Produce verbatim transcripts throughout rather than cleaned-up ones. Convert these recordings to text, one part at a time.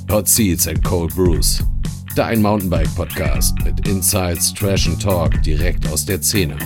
Hot Seats and Cold Brews. Dein Mountainbike-Podcast mit Insights, Trash and Talk direkt aus der Szene.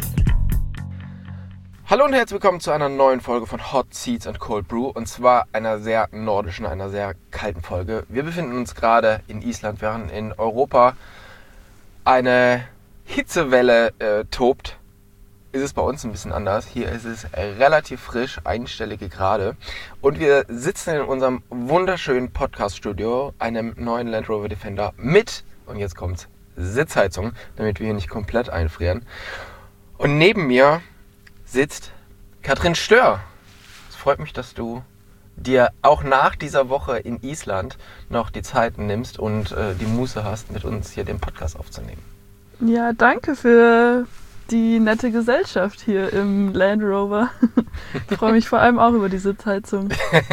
Hallo und herzlich willkommen zu einer neuen Folge von Hot Seats and Cold Brew. Und zwar einer sehr nordischen, einer sehr kalten Folge. Wir befinden uns gerade in Island, während in Europa eine Hitzewelle äh, tobt. Ist es bei uns ein bisschen anders. Hier ist es relativ frisch, einstellige Grade. Und wir sitzen in unserem wunderschönen Podcast-Studio, einem neuen Land Rover Defender mit, und jetzt kommt's, Sitzheizung, damit wir hier nicht komplett einfrieren. Und neben mir sitzt Katrin Stör. Es freut mich, dass du dir auch nach dieser Woche in Island noch die Zeit nimmst und äh, die Muße hast, mit uns hier den Podcast aufzunehmen. Ja, danke für die nette Gesellschaft hier im Land Rover. Ich freue mich vor allem auch über die Sitzheizung.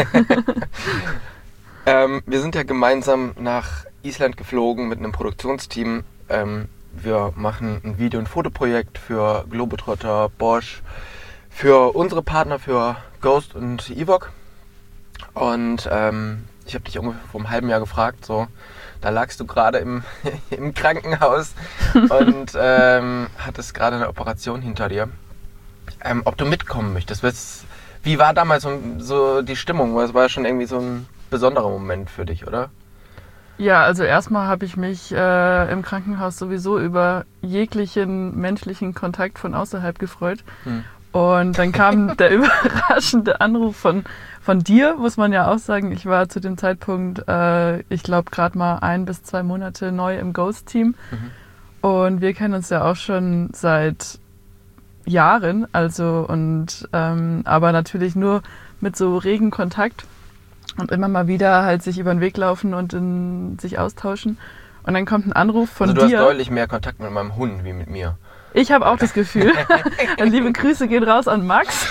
ähm, wir sind ja gemeinsam nach Island geflogen mit einem Produktionsteam. Ähm, wir machen ein Video- und Fotoprojekt für Globetrotter, Bosch, für unsere Partner, für Ghost und Evoque. Und ähm, ich habe dich ungefähr vor einem halben Jahr gefragt, so, da lagst du gerade im, im Krankenhaus und ähm, hattest gerade eine Operation hinter dir. Ähm, ob du mitkommen möchtest. Wie war damals so, so die Stimmung? Es war ja schon irgendwie so ein besonderer Moment für dich, oder? Ja, also erstmal habe ich mich äh, im Krankenhaus sowieso über jeglichen menschlichen Kontakt von außerhalb gefreut. Hm. Und dann kam der überraschende Anruf von, von dir, muss man ja auch sagen. Ich war zu dem Zeitpunkt, äh, ich glaube, gerade mal ein bis zwei Monate neu im Ghost-Team. Mhm. Und wir kennen uns ja auch schon seit Jahren. Also und ähm, aber natürlich nur mit so regen Kontakt. Und immer mal wieder halt sich über den Weg laufen und in, sich austauschen. Und dann kommt ein Anruf von dir. Also du dir. hast deutlich mehr Kontakt mit meinem Hund wie mit mir. Ich habe auch das Gefühl. Liebe Grüße gehen raus an Max.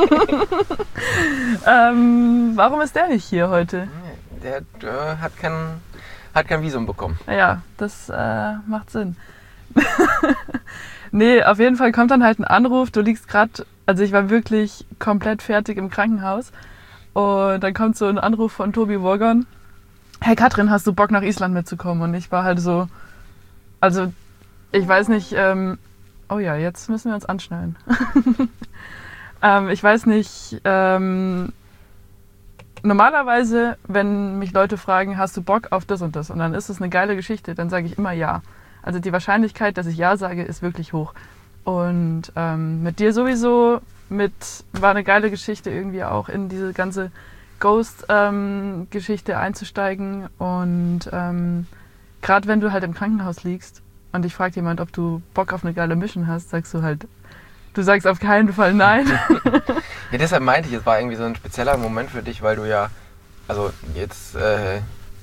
ähm, warum ist der nicht hier heute? Der, der hat, kein, hat kein Visum bekommen. Ja, das äh, macht Sinn. Nee, auf jeden Fall kommt dann halt ein Anruf. Du liegst gerade, also ich war wirklich komplett fertig im Krankenhaus. Und dann kommt so ein Anruf von Tobi Wogon. Hey Katrin, hast du Bock nach Island mitzukommen? Und ich war halt so, also ich weiß nicht, ähm, oh ja, jetzt müssen wir uns anschnallen. ähm, ich weiß nicht, ähm, normalerweise, wenn mich Leute fragen, hast du Bock auf das und das? Und dann ist es eine geile Geschichte, dann sage ich immer ja. Also die Wahrscheinlichkeit, dass ich ja sage, ist wirklich hoch. Und ähm, mit dir sowieso, mit war eine geile Geschichte irgendwie auch in diese ganze Ghost-Geschichte ähm, einzusteigen. Und ähm, gerade wenn du halt im Krankenhaus liegst, und ich frage jemand, ob du Bock auf eine geile Mission hast, sagst du halt, du sagst auf keinen Fall nein. Ja, deshalb meinte ich, es war irgendwie so ein spezieller Moment für dich, weil du ja, also jetzt, äh,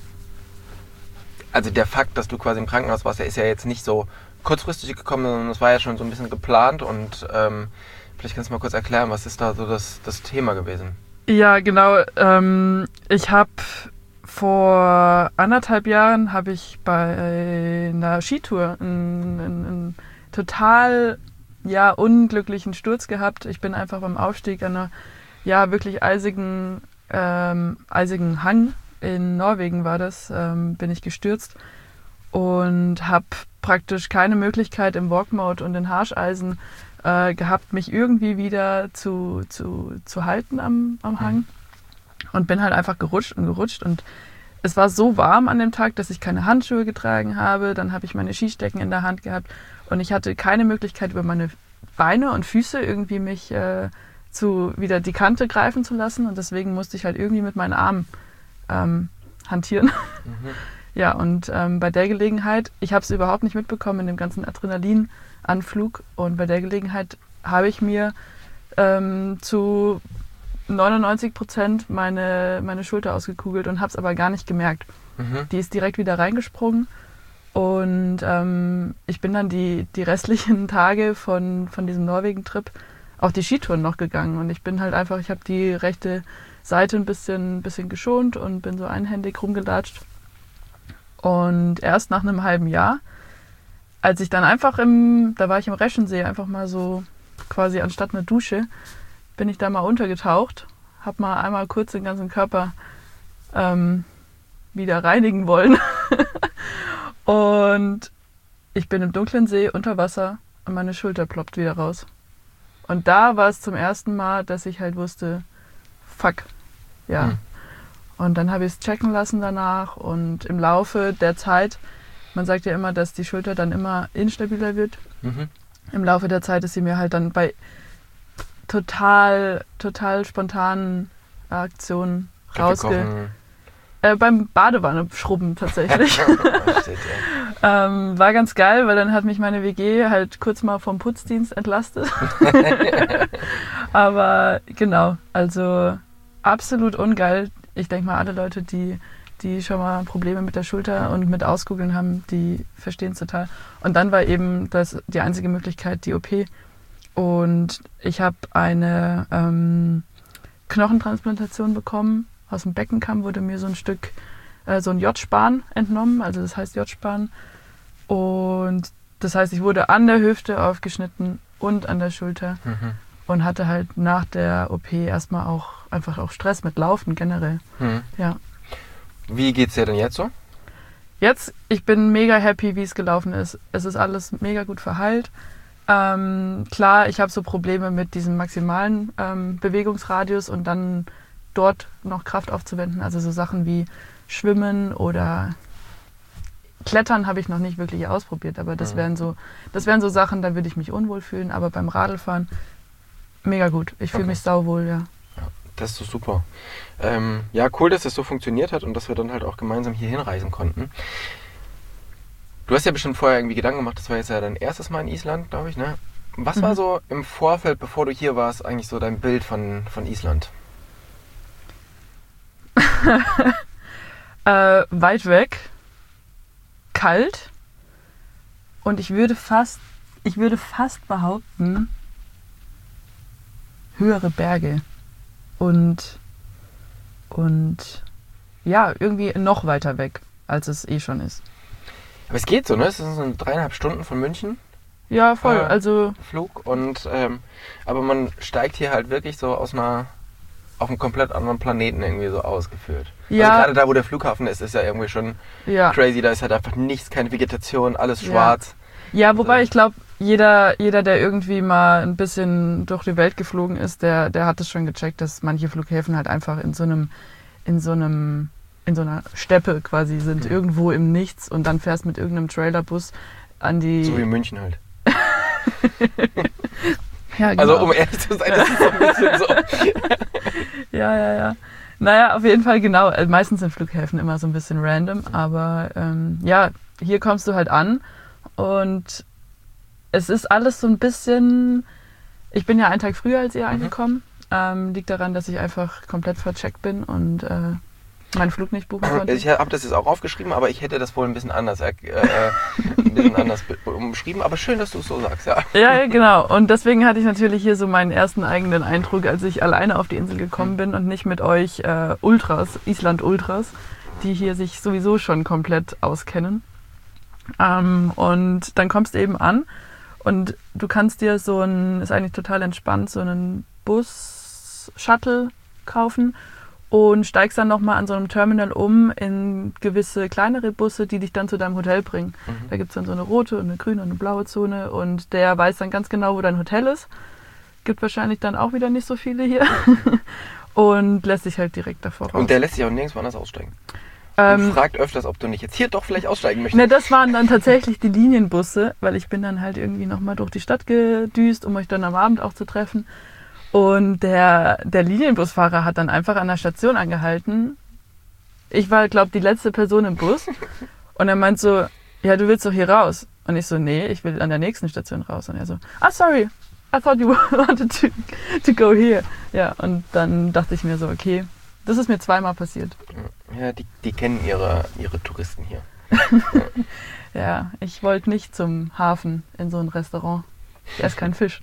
also der Fakt, dass du quasi im Krankenhaus warst, der ist ja jetzt nicht so kurzfristig gekommen, sondern es war ja schon so ein bisschen geplant und ähm, vielleicht kannst du mal kurz erklären, was ist da so das, das Thema gewesen? Ja, genau. Ähm, ich habe Vor anderthalb Jahren habe ich bei einer Skitour einen, einen, einen total ja, unglücklichen Sturz gehabt. Ich bin einfach beim Aufstieg an einer ja, wirklich eisigen, ähm, eisigen Hang, in Norwegen war das, ähm, bin ich gestürzt und habe praktisch keine Möglichkeit im Walk-Mode und in Harscheisen äh, gehabt, mich irgendwie wieder zu, zu, zu halten am, am Hang. Und bin halt einfach gerutscht und gerutscht und es war so warm an dem Tag, dass ich keine Handschuhe getragen habe. Dann habe ich meine Skistecken in der Hand gehabt und ich hatte keine Möglichkeit, über meine Beine und Füße irgendwie mich äh, zu wieder die Kante greifen zu lassen und deswegen musste ich halt irgendwie mit meinen Armen ähm, hantieren. Mhm. Ja, und ähm, bei der Gelegenheit, ich habe es überhaupt nicht mitbekommen in dem ganzen Adrenalinanflug und bei der Gelegenheit habe ich mir ähm, zu neunundneunzig Prozent meine, meine Schulter ausgekugelt und habe es aber gar nicht gemerkt. Mhm. Die ist direkt wieder reingesprungen und ähm, ich bin dann die, die restlichen Tage von, von diesem Norwegen-Trip auch die Skitouren noch gegangen und ich bin halt einfach, ich habe die rechte Seite ein bisschen, bisschen geschont und bin so einhändig rumgelatscht und erst nach einem halben Jahr, als ich dann einfach im, da war ich im Reschensee einfach mal so quasi anstatt einer Dusche, bin ich da mal untergetaucht, habe mal einmal kurz den ganzen Körper ähm, wieder reinigen wollen. Und ich bin im dunklen See unter Wasser und meine Schulter ploppt wieder raus. Und da war es zum ersten Mal, dass ich halt wusste, fuck, ja. Hm. Und dann habe ich es checken lassen danach und im Laufe der Zeit, man sagt ja immer, dass die Schulter dann immer instabiler wird. Mhm. Im Laufe der Zeit ist sie mir halt dann bei total, total spontanen Aktionen rausge... Äh, beim Badewanne-Schrubben tatsächlich. ähm, war ganz geil, weil dann hat mich meine W G halt kurz mal vom Putzdienst entlastet. Aber genau, also absolut ungeil. Ich denke mal, alle Leute, die, die schon mal Probleme mit der Schulter und mit Auskugeln haben, die verstehen es total. Und dann war eben das die einzige Möglichkeit, die O P. Und ich habe eine ähm, Knochentransplantation bekommen. Aus dem Beckenkamm wurde mir so ein Stück, äh, so ein J-Span entnommen, also das heißt J-Span. Und das heißt, ich wurde an der Hüfte aufgeschnitten und an der Schulter mhm. und hatte halt nach der O P erstmal auch einfach auch Stress mit Laufen generell. Mhm. Ja. Wie geht's dir denn jetzt so? Jetzt, ich bin mega happy, wie es gelaufen ist. Es ist alles mega gut verheilt. Ähm, klar, ich habe so Probleme mit diesem maximalen ähm, Bewegungsradius und dann dort noch Kraft aufzuwenden. Also so Sachen wie Schwimmen oder Klettern habe ich noch nicht wirklich ausprobiert, aber das wären so, das wären so Sachen, da würde ich mich unwohl fühlen. Aber beim Radlfahren mega gut. Ich fühle okay. mich sauwohl, ja. Ja. Das ist doch super. Ähm, ja, cool, dass das so funktioniert hat und dass wir dann halt auch gemeinsam hier hinreisen konnten. Du hast ja bestimmt vorher irgendwie Gedanken gemacht, das war jetzt ja dein erstes Mal in Island, glaube ich, ne? Was mhm. war so im Vorfeld, bevor du hier warst, eigentlich so dein Bild von, von Island? äh, weit weg, kalt und ich würde fast, ich würde fast behaupten, höhere Berge und, und ja, irgendwie noch weiter weg, als es eh schon ist. Aber es geht so, ne? Es sind so dreieinhalb Stunden von München. Ja, voll, äh, also... Flug und, ähm, aber man steigt hier halt wirklich so aus einer... auf einem komplett anderen Planeten irgendwie so ausgeführt. Ja. Also gerade da, wo der Flughafen ist, ist ja irgendwie schon ja. crazy. Da ist halt einfach nichts, keine Vegetation, alles schwarz. Ja, ja wobei also, ich glaube, jeder, jeder, der irgendwie mal ein bisschen durch die Welt geflogen ist, der, der hat es schon gecheckt, dass manche Flughäfen halt einfach in so einem, in so einem, in so einer Steppe quasi sind, mhm. irgendwo im Nichts und dann fährst mit irgendeinem Trailerbus an die... So wie in München halt. Ja, genau. Also um ehrlich zu sein, das ist so ein bisschen so. Ja, ja, ja. Naja, auf jeden Fall genau. Meistens sind Flughäfen immer so ein bisschen random, aber ähm, ja, hier kommst du halt an und es ist alles so ein bisschen... Ich bin ja einen Tag früher als ihr mhm. angekommen. Ähm, liegt daran, dass ich einfach komplett vercheckt bin und äh, meinen Flug nicht buchen konnte. Ich habe das jetzt auch aufgeschrieben, aber ich hätte das wohl ein bisschen anders, äh, ein bisschen anders umschrieben. Aber schön, dass du es so sagst, ja. Ja, genau. Und deswegen hatte ich natürlich hier so meinen ersten eigenen Eindruck, als ich alleine auf die Insel gekommen bin und nicht mit euch äh, Ultras, Island-Ultras, die hier sich sowieso schon komplett auskennen. Ähm, und dann kommst du eben an und du kannst dir so ein, ist eigentlich total entspannt, so einen Bus-Shuttle kaufen und steigst dann nochmal an so einem Terminal um in gewisse kleinere Busse, die dich dann zu deinem Hotel bringen. Mhm. Da gibt es dann so eine rote und eine grüne und eine blaue Zone und der weiß dann ganz genau, wo dein Hotel ist. Gibt wahrscheinlich dann auch wieder nicht so viele hier und lässt sich halt direkt davor raus. Und der lässt sich auch nirgendwo anders aussteigen. Ähm, und fragt öfters, ob du nicht jetzt hier doch vielleicht aussteigen möchtest. Ne, das waren dann tatsächlich die Linienbusse, weil ich bin dann halt irgendwie nochmal durch die Stadt gedüst, um euch dann am Abend auch zu treffen. Und der, der Linienbusfahrer hat dann einfach an der Station angehalten. Ich war, glaube ich, die letzte Person im Bus. Und er meint so, ja, du willst doch hier raus. Und ich so, nee, ich will an der nächsten Station raus. Und er so, ah, sorry, I thought you wanted to, to go here. Ja, und dann dachte ich mir so, okay, das ist mir zweimal passiert. Ja, die, die kennen ihre, ihre Touristen hier. Ja. Ja, ich wollte nicht zum Hafen in so ein Restaurant. Ich esse keinen Fisch.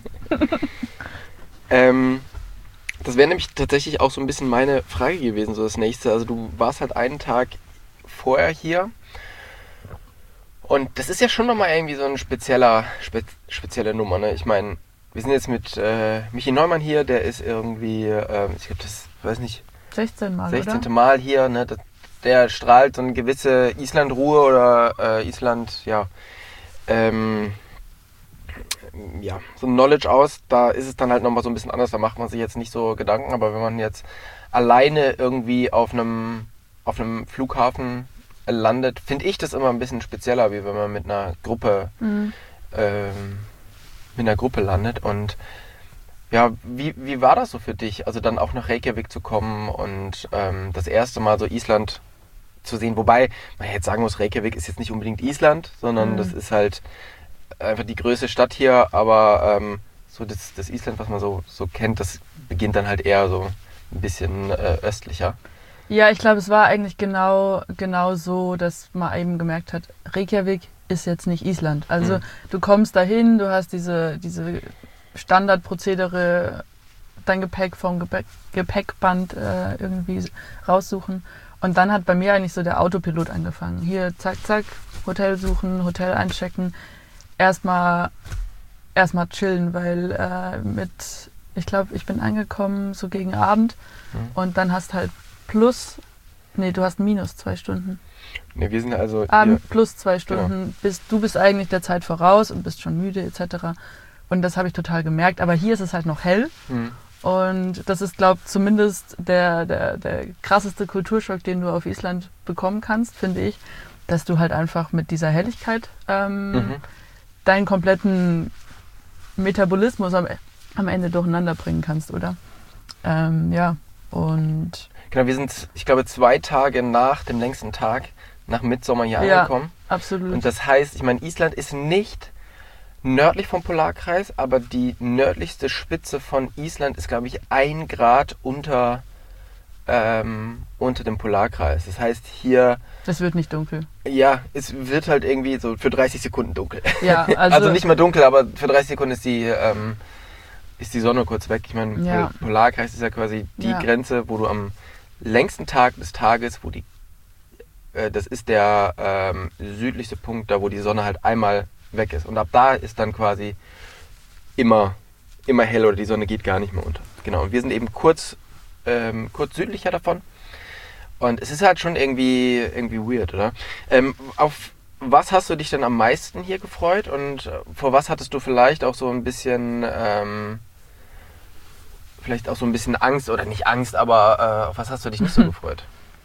ähm, das wäre nämlich tatsächlich auch so ein bisschen meine Frage gewesen, so das nächste. Also du warst halt einen Tag vorher hier. Und das ist ja schon nochmal irgendwie so eine spezieller, spe, spezielle Nummer, ne? Ich meine, wir sind jetzt mit äh, Michi Neumann hier, der ist irgendwie, äh, ich glaube, das, weiß nicht, sechzehn Mal, sechzehnte Mal hier, ne? Das, der strahlt so eine gewisse Island-Ruhe oder äh, Island, ja, ähm, ja, so ein Knowledge aus. Da ist es dann halt nochmal so ein bisschen anders, da macht man sich jetzt nicht so Gedanken, aber wenn man jetzt alleine irgendwie auf einem, auf einem Flughafen landet, finde ich das immer ein bisschen spezieller, wie wenn man mit einer Gruppe mhm. ähm, mit einer Gruppe landet. Und ja, wie, wie war das so für dich, also dann auch nach Reykjavik zu kommen und ähm, das erste Mal so Island zu sehen, wobei man jetzt sagen muss, Reykjavik ist jetzt nicht unbedingt Island, sondern mhm. das ist halt einfach die größte Stadt hier, aber ähm, so das, das Island, was man so, so kennt, das beginnt dann halt eher so ein bisschen äh, östlicher. Ja, ich glaube, es war eigentlich genau, genau so, dass man eben gemerkt hat, Reykjavik ist jetzt nicht Island. Also mhm. du kommst dahin, du hast diese, diese Standardprozedere, dein Gepäck vom Gepäck, Gepäckband äh, irgendwie raussuchen. Und dann hat bei mir eigentlich so der Autopilot angefangen. Hier, zack, zack, Hotel suchen, Hotel einchecken. Erstmal erstmal chillen, weil äh, mit, ich glaube, ich bin angekommen so gegen Abend mhm. und dann hast halt plus, nee, du hast minus zwei Stunden. Ne, wir sind also Abend plus zwei Stunden, genau. bist, du bist eigentlich der Zeit voraus und bist schon müde et cetera. Und das habe ich total gemerkt. Aber hier ist es halt noch hell. Mhm. Und das ist, glaube ich, zumindest der, der, der krasseste Kulturschock, den du auf Island bekommen kannst, finde ich, dass du halt einfach mit dieser Helligkeit ähm, mhm. deinen kompletten Metabolismus am, am Ende durcheinander bringen kannst, oder? Ähm, ja, und... Genau, wir sind, ich glaube, zwei Tage nach dem längsten Tag, nach Mitsommer hier ja, angekommen. Absolut. Und das heißt, ich meine, Island ist nicht nördlich vom Polarkreis, aber die nördlichste Spitze von Island ist, glaube ich, ein Grad unter, ähm, unter dem Polarkreis. Das heißt, hier... Es wird nicht dunkel. Ja, es wird halt irgendwie so für dreißig Sekunden dunkel. Ja, also, also nicht mal dunkel, aber für dreißig Sekunden ist die... Ähm, ist die Sonne kurz weg. Ich meine, ja. Polarkreis ist ja quasi die ja. Grenze, wo du am längsten Tag des Tages, wo die, äh, das ist der ähm, südlichste Punkt, da wo die Sonne halt einmal weg ist. Und ab da ist dann quasi immer, immer hell oder die Sonne geht gar nicht mehr unter. Genau, und wir sind eben kurz, ähm, kurz südlicher davon. Und es ist halt schon irgendwie, irgendwie weird, oder? Ähm, auf was hast du dich denn am meisten hier gefreut und vor was hattest du vielleicht auch so ein bisschen... Ähm, vielleicht auch so ein bisschen Angst, oder nicht Angst, aber äh, auf was hast du dich nicht so gefreut?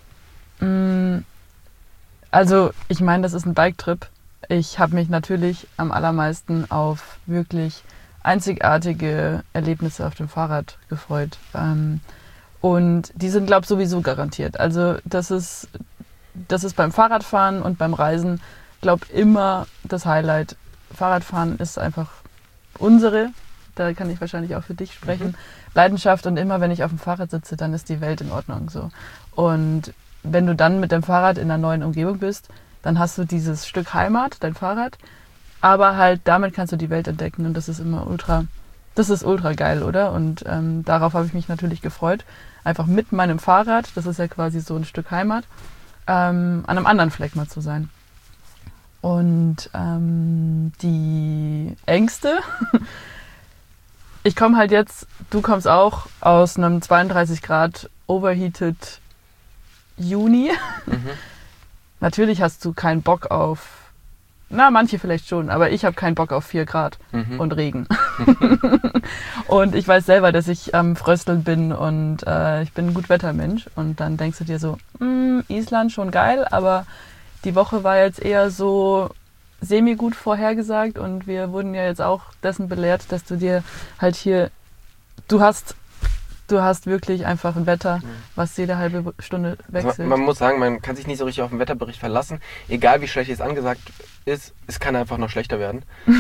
Also, ich meine, das ist ein Biketrip. Ich habe mich natürlich am allermeisten auf wirklich einzigartige Erlebnisse auf dem Fahrrad gefreut. Ähm, und die sind, glaube ich, sowieso garantiert. Also, das ist, das ist beim Fahrradfahren und beim Reisen, glaube ich, immer das Highlight. Fahrradfahren ist einfach unsere, da kann ich wahrscheinlich auch für dich sprechen, mhm. Leidenschaft, und immer wenn ich auf dem Fahrrad sitze, dann ist die Welt in Ordnung so. Und wenn du dann mit dem Fahrrad in einer neuen Umgebung bist, dann hast du dieses Stück Heimat, dein Fahrrad, aber halt damit kannst du die Welt entdecken, und das ist immer ultra, das ist ultra geil, oder? Und ähm, darauf habe ich mich natürlich gefreut, einfach mit meinem Fahrrad, das ist ja quasi so ein Stück Heimat, ähm, an einem anderen Fleck mal zu sein. Und ähm, die Ängste... Ich komme halt jetzt, du kommst auch aus einem zweiunddreißig Grad overheated Juni. Mhm. Natürlich hast du keinen Bock auf, na, manche vielleicht schon, aber ich habe keinen Bock auf vier Grad mhm. und Regen. Und ich weiß selber, dass ich am Frösteln bin und äh, ich bin ein Gutwettermensch. Und dann denkst du dir so, Island schon geil, aber die Woche war jetzt eher so... semi-gut vorhergesagt, und wir wurden ja jetzt auch dessen belehrt, dass du dir halt hier, du hast, du hast wirklich einfach ein Wetter, was jede halbe Stunde wechselt. Also man muss sagen, man kann sich nicht so richtig auf den Wetterbericht verlassen. Egal wie schlecht es angesagt ist, es kann einfach noch schlechter werden.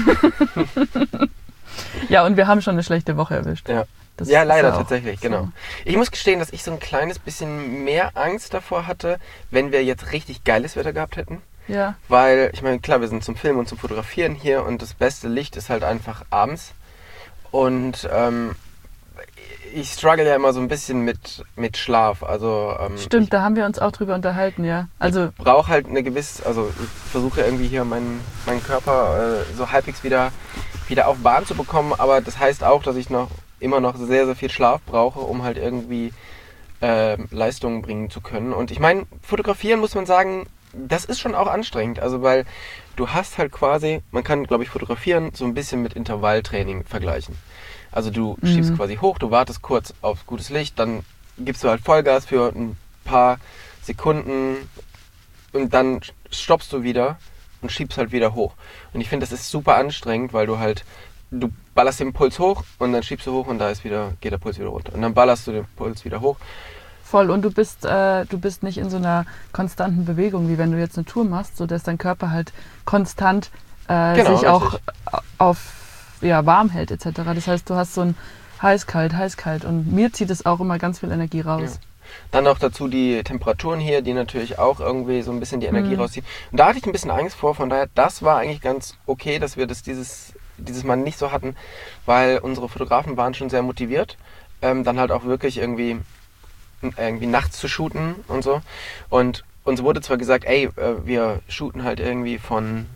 Ja, und wir haben schon eine schlechte Woche erwischt. Ja, das ja leider tatsächlich, so. Genau. Ich muss gestehen, dass ich so ein kleines bisschen mehr Angst davor hatte, wenn wir jetzt richtig geiles Wetter gehabt hätten. Ja. Weil, ich meine, klar, wir sind zum Filmen und zum Fotografieren hier, und das beste Licht ist halt einfach abends. Und ähm, ich struggle ja immer so ein bisschen mit, mit Schlaf. Also, ähm, Stimmt, ich, da haben wir uns auch drüber unterhalten, ja. Also ich brauche halt eine gewisse, also ich versuche irgendwie hier meinen, meinen Körper äh, so halbwegs wieder, wieder auf Bahn zu bekommen. Aber das heißt auch, dass ich noch immer noch sehr, sehr viel Schlaf brauche, um halt irgendwie äh, Leistungen bringen zu können. Und ich meine, fotografieren muss man sagen, das ist schon auch anstrengend. Also weil du hast halt quasi, man kann glaube ich fotografieren so ein bisschen mit Intervalltraining vergleichen. Also du mhm. schiebst quasi hoch, du wartest kurz auf gutes Licht, dann gibst du halt Vollgas für ein paar Sekunden und dann stoppst du wieder und schiebst halt wieder hoch. Und ich finde, das ist super anstrengend, weil du halt, du ballerst den Puls hoch und dann schiebst du hoch und da ist wieder, geht der Puls wieder runter. Und dann ballerst du den Puls wieder hoch. Voll, und du bist, äh, du bist nicht in so einer konstanten Bewegung, wie wenn du jetzt eine Tour machst, sodass dein Körper halt konstant äh, genau, sich auch richtig. auf ja, warm hält et cetera. Das heißt, du hast so ein heiß-kalt, heiß-kalt und mir zieht es auch immer ganz viel Energie raus. Ja. Dann noch dazu die Temperaturen hier, die natürlich auch irgendwie so ein bisschen die Energie Mhm. rausziehen. Und da hatte ich ein bisschen Angst vor, von daher, das war eigentlich ganz okay, dass wir das dieses, dieses Mal nicht so hatten, weil unsere Fotografen waren schon sehr motiviert, ähm, dann halt auch wirklich irgendwie, irgendwie nachts zu shooten und so. Und uns wurde zwar gesagt, ey, äh, wir shooten halt irgendwie von,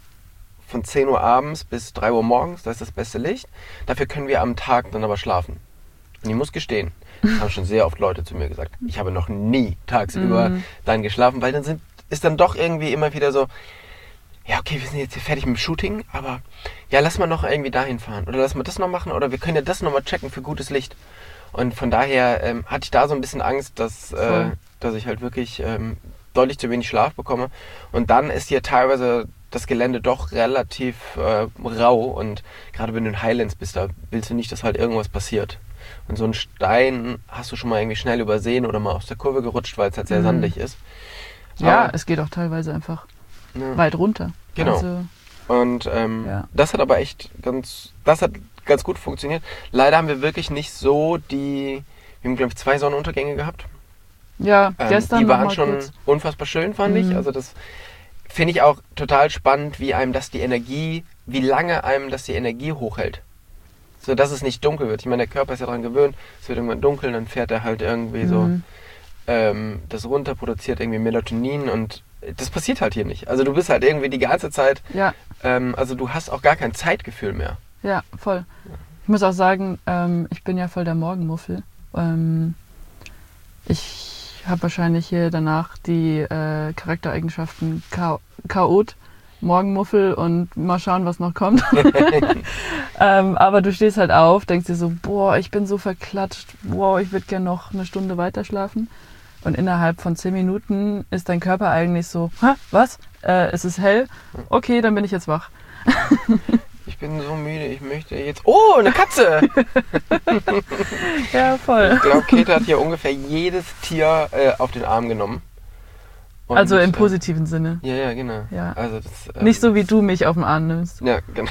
von zehn Uhr abends bis drei Uhr morgens, das ist das beste Licht, dafür können wir am Tag dann aber schlafen. Und ich muss gestehen, das haben schon sehr oft Leute zu mir gesagt, ich habe noch nie tagsüber Mhm. dann geschlafen, weil dann sind, ist dann doch irgendwie immer wieder so, ja okay, wir sind jetzt hier fertig mit dem Shooting, aber ja, lass mal noch irgendwie dahin fahren oder lass mal das noch machen oder wir können ja das nochmal checken für gutes Licht. Und von daher ähm, hatte ich da so ein bisschen Angst, dass, äh, dass ich halt wirklich ähm, deutlich zu wenig Schlaf bekomme. Und dann ist hier teilweise das Gelände doch relativ äh, rau und gerade wenn du in Highlands bist, da willst du nicht, dass halt irgendwas passiert. Und so einen Stein hast du schon mal irgendwie schnell übersehen oder mal aus der Kurve gerutscht, weil es halt sehr Mhm. sandig ist. Ja, Aber, es geht auch teilweise einfach ja. weit runter. Genau. Also, Und ähm, Ja. das hat aber echt ganz, das hat ganz gut funktioniert. Leider haben wir wirklich nicht so die, wir haben glaube ich zwei Sonnenuntergänge gehabt. ja, Ähm, gestern die noch waren mal schon kurz. unfassbar schön, fand ich. Mhm. Also das finde ich auch total spannend, wie einem das die Energie, wie lange einem das die Energie hochhält. So dass es nicht dunkel wird. Ich meine, der Körper ist ja daran gewöhnt, es wird irgendwann dunkel, dann fährt er halt irgendwie so Mhm. ähm, das runter, produziert irgendwie Melatonin und das passiert halt hier nicht. Also du bist halt irgendwie die ganze Zeit, Ja, ähm, also du hast auch gar kein Zeitgefühl mehr. ja, voll. Ich muss auch sagen, ähm, ich bin ja voll der Morgenmuffel. Ähm, ich habe wahrscheinlich hier danach die äh, Charaktereigenschaften Cha- Chaot, Morgenmuffel und mal schauen, was noch kommt. ähm, aber du stehst halt auf, denkst dir so, boah, ich bin so verklatscht, wow, ich würde gerne noch eine Stunde weiter schlafen. Und innerhalb von zehn Minuten ist dein Körper eigentlich so, Hä, was? Äh, es ist hell? Okay, dann bin ich jetzt wach. Ich bin so müde, ich möchte jetzt... Oh, eine Katze! Ja, voll. Ich glaube, Käthe hat hier ungefähr jedes Tier äh, auf den Arm genommen. Und, Also im äh, positiven Sinne. Ja, ja, genau. Ja. Also das, ähm, Nicht so wie du mich auf den Arm nimmst. Ja, genau.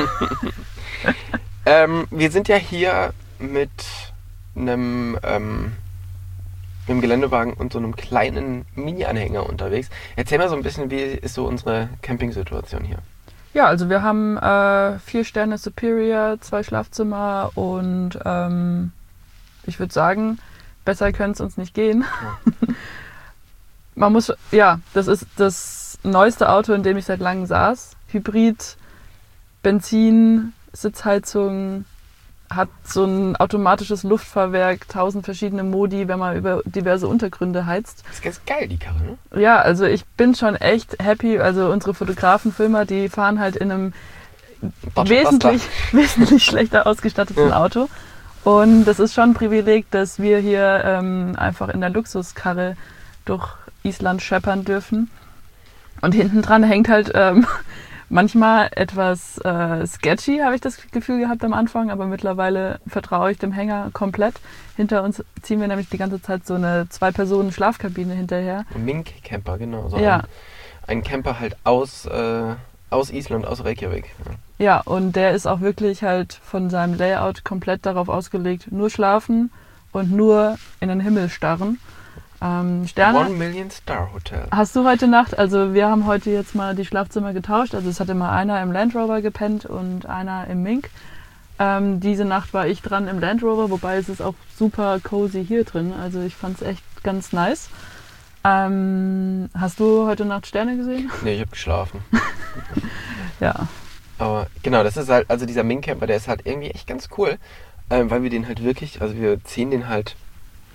ähm, wir sind ja hier mit einem, ähm, mit einem Geländewagen und so einem kleinen Mini-Anhänger unterwegs. Erzähl mal so ein bisschen, wie ist so unsere Camping-Situation hier? Ja, also wir haben äh, vier Sterne Superior, zwei Schlafzimmer und ähm, ich würde sagen, besser könnte es uns nicht gehen. Man muss, ja, das ist das neueste Auto, in dem ich seit langem saß. Hybrid, Benzin, Sitzheizung, hat so ein automatisches Luftfahrwerk, tausend verschiedene Modi, wenn man über diverse Untergründe heizt. Das ist ganz geil, die Karre, ne? Ja, also ich bin schon echt happy. Also unsere Fotografen, Filmer, die fahren halt in einem wesentlich, wesentlich schlechter ausgestatteten Ja. Auto. Und das ist schon ein Privileg, dass wir hier ähm, einfach in der Luxuskarre durch Island scheppern dürfen. Und hinten dran hängt halt ähm, manchmal etwas äh, sketchy, habe ich das Gefühl gehabt am Anfang, aber mittlerweile vertraue ich dem Hänger komplett. Hinter uns ziehen wir nämlich die ganze Zeit so eine Zwei-Personen-Schlafkabine hinterher. Ein Mink-Camper, genau. So Ja. ein, ein Camper halt aus, äh, aus Island, aus Reykjavik. Ja. Ja, und der ist auch wirklich halt von seinem Layout komplett darauf ausgelegt, nur schlafen und nur in den Himmel starren. Ähm, Sterne. One Million Star Hotel. Hast du heute Nacht, also wir haben heute jetzt mal die Schlafzimmer getauscht, also es hat immer einer im Land Rover gepennt und einer im Mink. Ähm, diese Nacht war ich dran im Land Rover, wobei es ist auch super cozy hier drin, also ich fand es echt ganz nice. Ähm, hast du heute Nacht Sterne gesehen? Nee, ich habe geschlafen. Ja. Aber genau, das ist halt, also dieser Mink-Camper, der ist halt irgendwie echt ganz cool, ähm, weil wir den halt wirklich, also wir ziehen den halt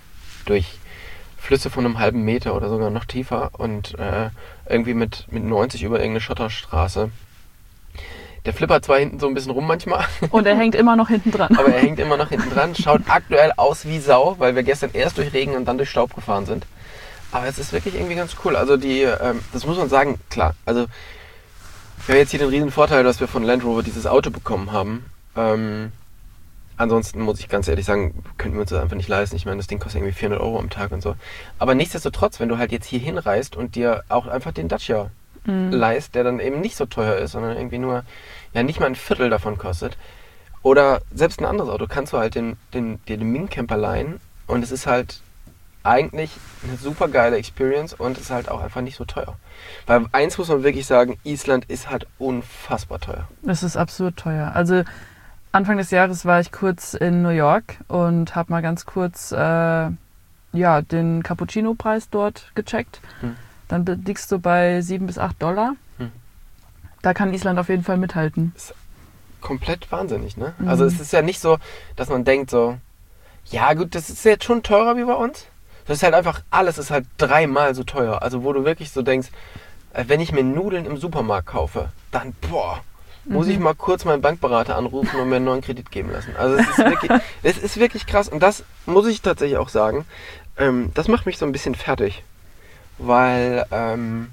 durch Flüsse von einem halben Meter oder sogar noch tiefer und äh, irgendwie mit, mit neunzig über irgendeine Schotterstraße. Der flippert zwar hinten so ein bisschen rum manchmal. Und er hängt immer noch hinten dran. Aber er hängt immer noch hinten dran. Schaut aktuell aus wie Sau, weil wir gestern erst durch Regen und dann durch Staub gefahren sind. Aber es ist wirklich irgendwie ganz cool. Also die, ähm, das muss man sagen, klar. Also wir haben jetzt hier den riesen Vorteil, dass wir von Land Rover dieses Auto bekommen haben. Ähm, ansonsten muss ich ganz ehrlich sagen, könnten wir uns das einfach nicht leisten. Ich meine, das Ding kostet irgendwie vierhundert Euro am Tag und so. Aber nichtsdestotrotz, wenn du halt jetzt hier hinreist und dir auch einfach den Dacia mhm. leist, der dann eben nicht so teuer ist, sondern irgendwie nur, ja, nicht mal ein Viertel davon kostet. Oder selbst ein anderes Auto, kannst du halt den, den, den, den Ming-Camper leihen und es ist halt eigentlich eine super geile Experience und es ist halt auch einfach nicht so teuer. Weil eins muss man wirklich sagen, Island ist halt unfassbar teuer. Es ist absurd teuer. Also Anfang des Jahres war ich kurz in New York und habe mal ganz kurz äh, ja, den Cappuccino-Preis dort gecheckt. Hm. Dann liegst du bei sieben bis acht Dollar. Hm. Da kann Island auf jeden Fall mithalten. Ist komplett wahnsinnig, ne? Mhm. Also es ist ja nicht so, dass man denkt so, ja gut, das ist jetzt schon teurer wie bei uns. Das ist halt einfach, alles ist halt dreimal so teuer. Also wo du wirklich so denkst, wenn ich mir Nudeln im Supermarkt kaufe, dann boah, muss mhm. ich mal kurz meinen Bankberater anrufen und mir einen neuen Kredit geben lassen. Also es ist wirklich, es ist wirklich krass. Und das muss ich tatsächlich auch sagen, ähm, das macht mich so ein bisschen fertig. Weil, ähm,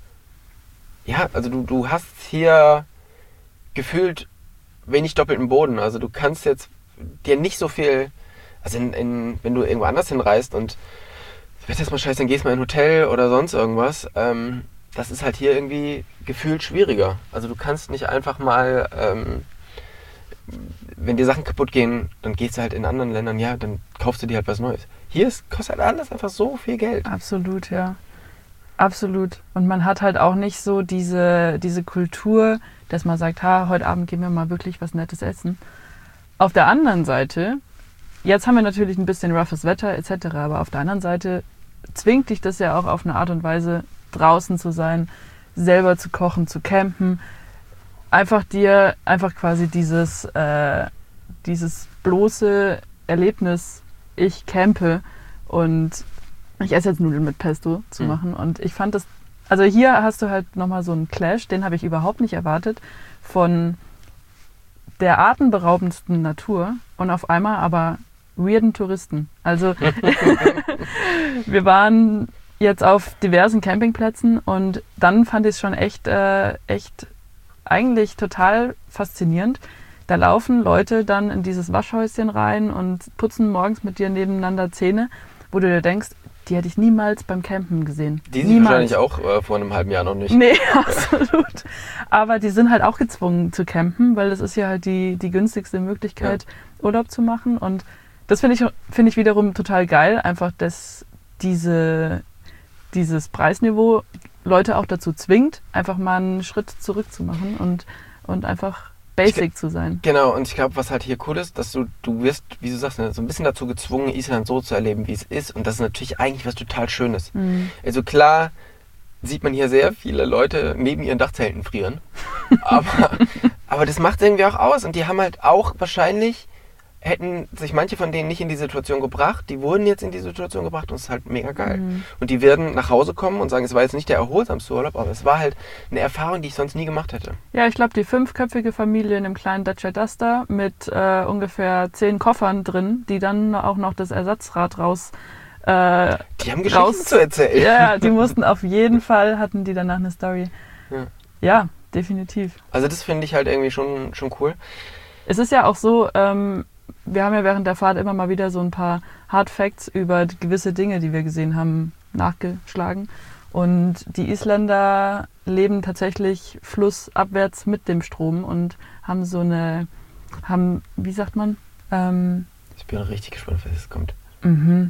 ja, also du, du hast hier gefühlt wenig doppelten Boden. Also du kannst jetzt dir nicht so viel, also in, in, wenn du irgendwo anders hinreist und wird jetzt mal scheiße, dann gehst du mal in ein Hotel oder sonst irgendwas, ähm, das ist halt hier irgendwie gefühlt schwieriger. Also du kannst nicht einfach mal, ähm, wenn dir Sachen kaputt gehen, dann gehst du halt in anderen Ländern, ja, dann kaufst du dir halt was Neues. Hier ist, kostet halt alles einfach so viel Geld. Absolut, ja. Absolut. Und man hat halt auch nicht so diese, diese Kultur, dass man sagt, ha, heute Abend gehen wir mal wirklich was Nettes essen. Auf der anderen Seite, jetzt haben wir natürlich ein bisschen roughes Wetter et cetera, aber auf der anderen Seite zwingt dich das ja auch auf eine Art und Weise, draußen zu sein, selber zu kochen, zu campen. Einfach dir, einfach quasi dieses, äh, dieses bloße Erlebnis, ich campe und ich esse jetzt Nudeln mit Pesto zu mhm. machen. Und ich fand das, also hier hast du halt nochmal so einen Clash, den habe ich überhaupt nicht erwartet, von der atemberaubendsten Natur und auf einmal aber weirden Touristen. Also wir waren jetzt auf diversen Campingplätzen und dann fand ich es schon echt, äh, echt eigentlich total faszinierend. Da laufen Leute dann in dieses Waschhäuschen rein und putzen morgens mit dir nebeneinander Zähne, wo du dir denkst, die hätte ich niemals beim Campen gesehen. Die sind wahrscheinlich auch äh, vor einem halben Jahr noch nicht. Nee, absolut. Aber die sind halt auch gezwungen zu campen, weil das ist ja halt die, die günstigste Möglichkeit, ja. Urlaub zu machen. Und das finde ich, find ich wiederum total geil, einfach, dass diese, dieses Preisniveau Leute auch dazu zwingt, einfach mal einen Schritt zurück zu machen und, und einfach basic ich, zu sein. Genau, und ich glaube, was halt hier cool ist, dass du, du wirst, wie du sagst, so ein bisschen dazu gezwungen, Island so zu erleben, wie es ist. Und das ist natürlich eigentlich was total Schönes. Mhm. Also klar sieht man hier sehr viele Leute neben ihren Dachzelten frieren. aber, aber das macht irgendwie auch aus. Und die haben halt auch wahrscheinlich, hätten sich manche von denen nicht in die Situation gebracht, die wurden jetzt in die Situation gebracht und es ist halt mega geil. Mhm. Und die werden nach Hause kommen und sagen, es war jetzt nicht der erholsamste Urlaub, aber es war halt eine Erfahrung, die ich sonst nie gemacht hätte. Ja, ich glaube, die fünfköpfige Familie in einem kleinen Dacia Duster mit äh, ungefähr zehn Koffern drin, die dann auch noch das Ersatzrad raus... Äh, die haben Geschichten raus, zu erzählen. Ja, die mussten auf jeden Fall, hatten die danach eine Story. Ja, ja, definitiv. Also das finde ich halt irgendwie schon, schon cool. Es ist ja auch so... Ähm, wir haben ja während der Fahrt immer mal wieder so ein paar Hard Facts über gewisse Dinge, die wir gesehen haben, nachgeschlagen. Und die Isländer leben tatsächlich flussabwärts mit dem Strom und haben so eine, haben, wie sagt man? Ähm, ich bin richtig gespannt, was jetzt kommt. Mhm.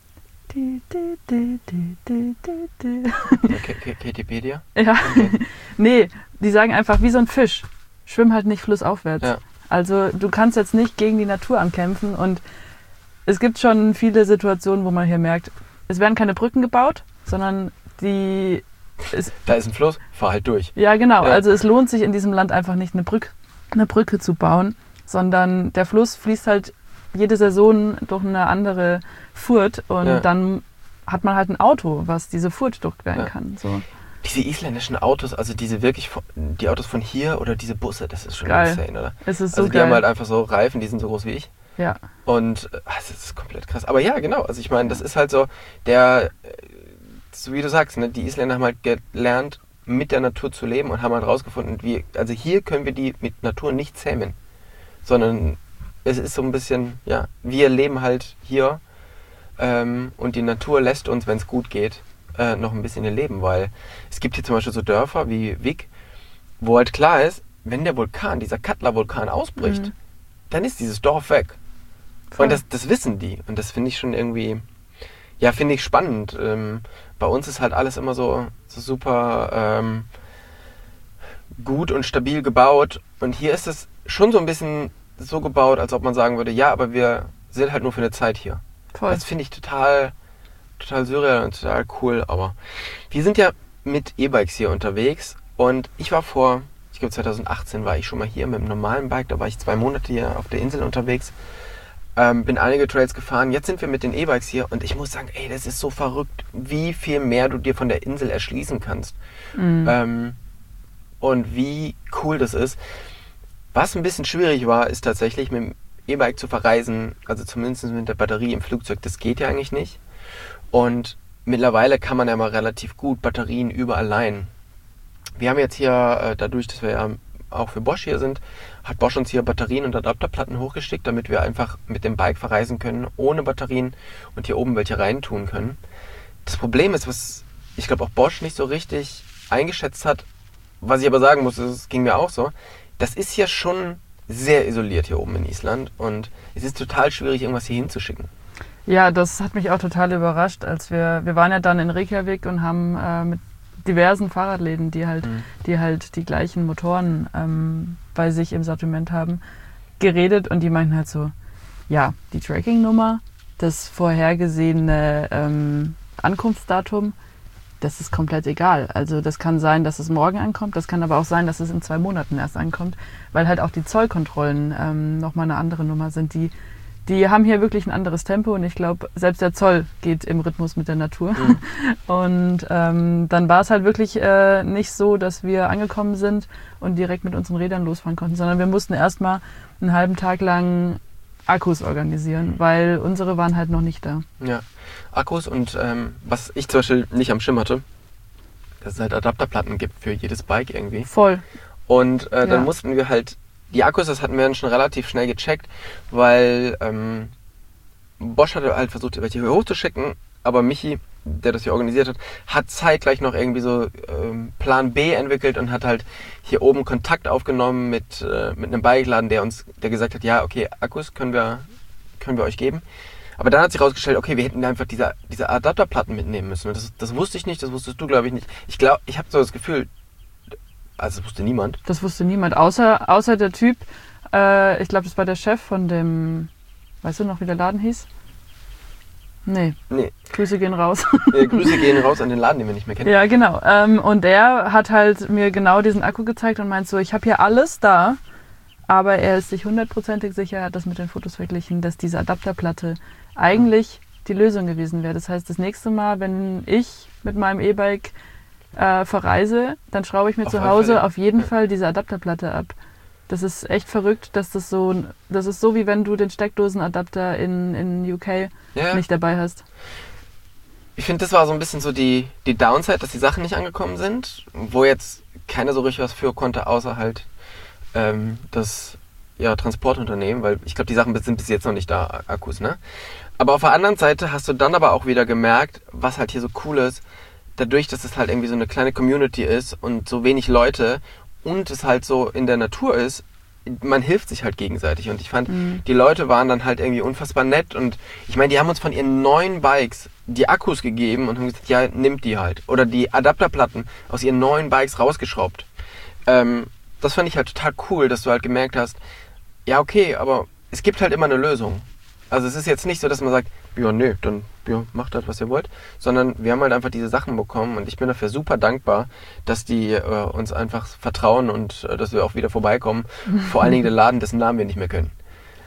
Wikipedia? Ja. Nee, die sagen einfach, wie so ein Fisch. Schwimm halt nicht flussaufwärts. Ja. Also du kannst jetzt nicht gegen die Natur ankämpfen und es gibt schon viele Situationen, wo man hier merkt, es werden keine Brücken gebaut, sondern die... Es, da ist ein Fluss, fahr halt durch. Ja, genau. Ja. Also es lohnt sich in diesem Land einfach nicht eine Brücke, eine Brücke zu bauen, sondern der Fluss fließt halt jede Saison durch eine andere Furt und Ja. dann hat man halt ein Auto, was diese Furt durchqueren Ja. kann. So. Diese isländischen Autos, also diese wirklich, von, die Autos von hier oder diese Busse, das ist schon Geil. insane, oder? Es ist Also so die geil. haben halt einfach so Reifen, die sind so groß wie ich. ja. Und äh, das ist komplett krass. Aber ja, genau. Also ich meine, das ist halt so, der, äh, so wie du sagst, ne, die Isländer haben halt gelernt, mit der Natur zu leben und haben halt rausgefunden, wie, also hier können wir die mit Natur nicht zähmen. Sondern es ist so ein bisschen, ja, wir leben halt hier ähm, und die Natur lässt uns, wenn es gut geht, äh, noch ein bisschen ihr Leben. Weil es gibt hier zum Beispiel so Dörfer wie Vik, wo halt klar ist, wenn der Vulkan, dieser Katla-Vulkan ausbricht, Mhm. dann ist dieses Dorf weg. Voll. Und das, das wissen die. Und das finde ich schon irgendwie, ja, finde ich spannend. Ähm, bei uns ist halt alles immer so, so super ähm, gut und stabil gebaut. Und hier ist es schon so ein bisschen so gebaut, als ob man sagen würde, ja, aber wir sind halt nur für eine Zeit hier. Voll. Das finde ich total, total surreal und total cool. Aber wir sind ja mit E-Bikes hier unterwegs. Und ich war vor, ich glaube zwanzig achtzehn war ich schon mal hier mit einem normalen Bike. Da war ich zwei Monate hier auf der Insel unterwegs. Ähm, bin einige Trails gefahren. Jetzt sind wir mit den E-Bikes hier und ich muss sagen, ey, das ist so verrückt, wie viel mehr du dir von der Insel erschließen kannst. Mhm. Ähm, und wie cool das ist. Was ein bisschen schwierig war, ist tatsächlich mit dem E-Bike zu verreisen, also zumindest mit der Batterie im Flugzeug, das geht ja eigentlich nicht. Und mittlerweile kann man ja mal relativ gut Batterien überall leihen. Wir haben jetzt hier, äh, dadurch, dass wir ja auch für Bosch hier sind, hat Bosch uns hier Batterien und Adapterplatten hochgeschickt, damit wir einfach mit dem Bike verreisen können, ohne Batterien und hier oben welche reintun können. Das Problem ist, was ich glaube auch Bosch nicht so richtig eingeschätzt hat, was ich aber sagen muss, es ging mir auch so, das ist ja schon sehr isoliert hier oben in Island und es ist total schwierig, irgendwas hier hinzuschicken. Ja, das hat mich auch total überrascht, als wir, wir waren ja dann in Reykjavik und haben äh, mit diversen Fahrradläden, die halt, Mhm. die halt die gleichen Motoren ähm, bei sich im Sortiment haben, geredet und die meinten halt so, ja, die Tracking-Nummer, das vorhergesehene ähm, Ankunftsdatum, das ist komplett egal. Also das kann sein, dass es morgen ankommt, das kann aber auch sein, dass es in zwei Monaten erst ankommt, weil halt auch die Zollkontrollen ähm, nochmal eine andere Nummer sind. Die, die haben hier wirklich ein anderes Tempo und ich glaube, selbst der Zoll geht im Rhythmus mit der Natur. Mhm. Und ähm, dann war es halt wirklich äh, nicht so, dass wir angekommen sind und direkt mit unseren Rädern losfahren konnten, sondern wir mussten erstmal einen halben Tag lang Akkus organisieren, weil unsere waren halt noch nicht da. Ja, Akkus und ähm, was ich zum Beispiel nicht am Schirm hatte, dass es halt Adapterplatten gibt für jedes Bike irgendwie. Voll. Und äh, dann Ja. mussten wir halt, die Akkus, das hatten wir dann schon relativ schnell gecheckt, weil ähm, Bosch hatte halt versucht, welche hier hochzuschicken, aber Michi, der das hier organisiert hat, hat zeitgleich noch irgendwie so ähm, Plan B entwickelt und hat halt hier oben Kontakt aufgenommen mit, äh, mit einem Bikeladen, der uns, der gesagt hat, ja, okay, Akkus können wir, können wir euch geben. Aber dann hat sich herausgestellt, okay, wir hätten einfach diese, diese Adapterplatten mitnehmen müssen. Und das, das wusste ich nicht, das wusstest du, glaube ich, nicht. Ich glaube, ich habe so das Gefühl, also das wusste niemand. Das wusste niemand, außer, außer der Typ, äh, ich glaube, das war der Chef von dem, weißt du noch, wie der Laden hieß? Nee, Nee, Grüße gehen raus. äh, Grüße gehen raus an den Laden, den wir nicht mehr kennen. Ja, genau. Ähm, und der hat halt mir genau diesen Akku gezeigt und meint so, ich habe hier alles da, aber er ist sich hundertprozentig sicher, er hat das mit den Fotos verglichen, dass diese Adapterplatte eigentlich die Lösung gewesen wäre. Das heißt, das nächste Mal, wenn ich mit meinem E-Bike äh, verreise, dann schraube ich mir Auf zu alle Hause Fälle. auf jeden Ja. Fall diese Adapterplatte ab. Das ist echt verrückt, dass das so, das ist so, wie wenn du den Steckdosenadapter in, in U K Ja, nicht dabei hast. ich finde, das war so ein bisschen so die, die Downside, dass die Sachen nicht angekommen sind, wo jetzt keiner so richtig was für konnte, außer halt ähm, das ja, Transportunternehmen, weil ich glaube, die Sachen sind bis jetzt noch nicht da, Akkus, ne? Aber auf der anderen Seite hast du dann aber auch wieder gemerkt, was halt hier so cool ist, dadurch, dass es halt irgendwie so eine kleine Community ist und so wenig Leute und es halt so in der Natur ist, man hilft sich halt gegenseitig. Und ich fand, Mhm. die Leute waren dann halt irgendwie unfassbar nett und ich meine, die haben uns von ihren neuen Bikes die Akkus gegeben und haben gesagt, ja, nimmt die halt. Oder die Adapterplatten aus ihren neuen Bikes rausgeschraubt. Ähm, das fand ich halt total cool, dass du halt gemerkt hast, ja, okay, aber es gibt halt immer eine Lösung. Also es ist jetzt nicht so, dass man sagt, ja, nee, dann ja, macht halt, was ihr wollt, sondern wir haben halt einfach diese Sachen bekommen und ich bin dafür super dankbar, dass die äh, uns einfach vertrauen und äh, dass wir auch wieder vorbeikommen. Vor allen Dingen der Laden, dessen Namen wir nicht mehr können.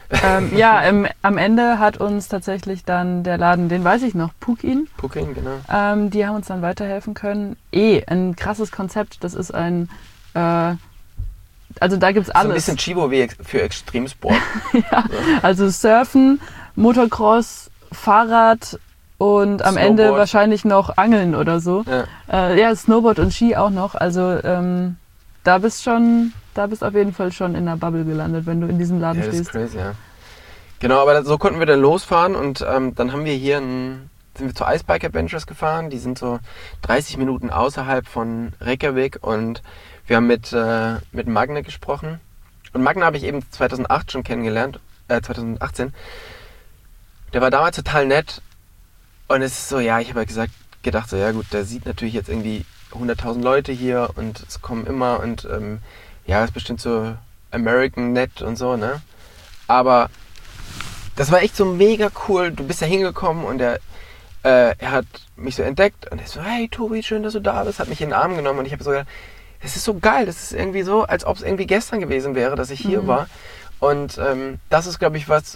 Ähm, ja, im, am Ende hat uns tatsächlich dann der Laden, den weiß ich noch, Pukin. Pukin, genau. Ähm, die haben uns dann weiterhelfen können. Eh, ein krasses Konzept. Das ist ein, äh, also da gibt's alles. So ein bisschen Chibo wie für Extremsport. Ja, also Surfen, Motocross, Fahrrad und am Snowboard. Ende wahrscheinlich noch Angeln oder so. Ja. Äh, ja, Snowboard und Ski auch noch. Also ähm, da bist schon, da bist auf jeden Fall schon in der Bubble gelandet, wenn du in diesem Laden Ja, das ist stehst. crazy, ja. Genau, aber so konnten wir dann losfahren und ähm, dann haben wir hier ein, sind wir zu Icebike Adventures gefahren. Die sind so dreißig Minuten außerhalb von Reykjavik und wir haben mit, äh, mit Magne gesprochen. Und Magne habe ich eben zweitausendacht schon kennengelernt, äh, zweitausendachtzehn. Der war damals total nett und es ist so, ja, ich habe halt gesagt, gedacht so, ja gut, der sieht natürlich jetzt irgendwie hunderttausend Leute hier und es kommen immer und ähm, ja, ist bestimmt so American nett und so, ne? Aber das war echt so mega cool. Du bist da hingekommen und er, äh, er hat mich so entdeckt und er so, hey Tobi, schön, dass du da bist, hat mich in den Arm genommen und ich habe so gedacht, das ist so geil, das ist irgendwie so, als ob es irgendwie gestern gewesen wäre, dass ich hier mhm. war. Und ähm, das ist, glaube ich, was,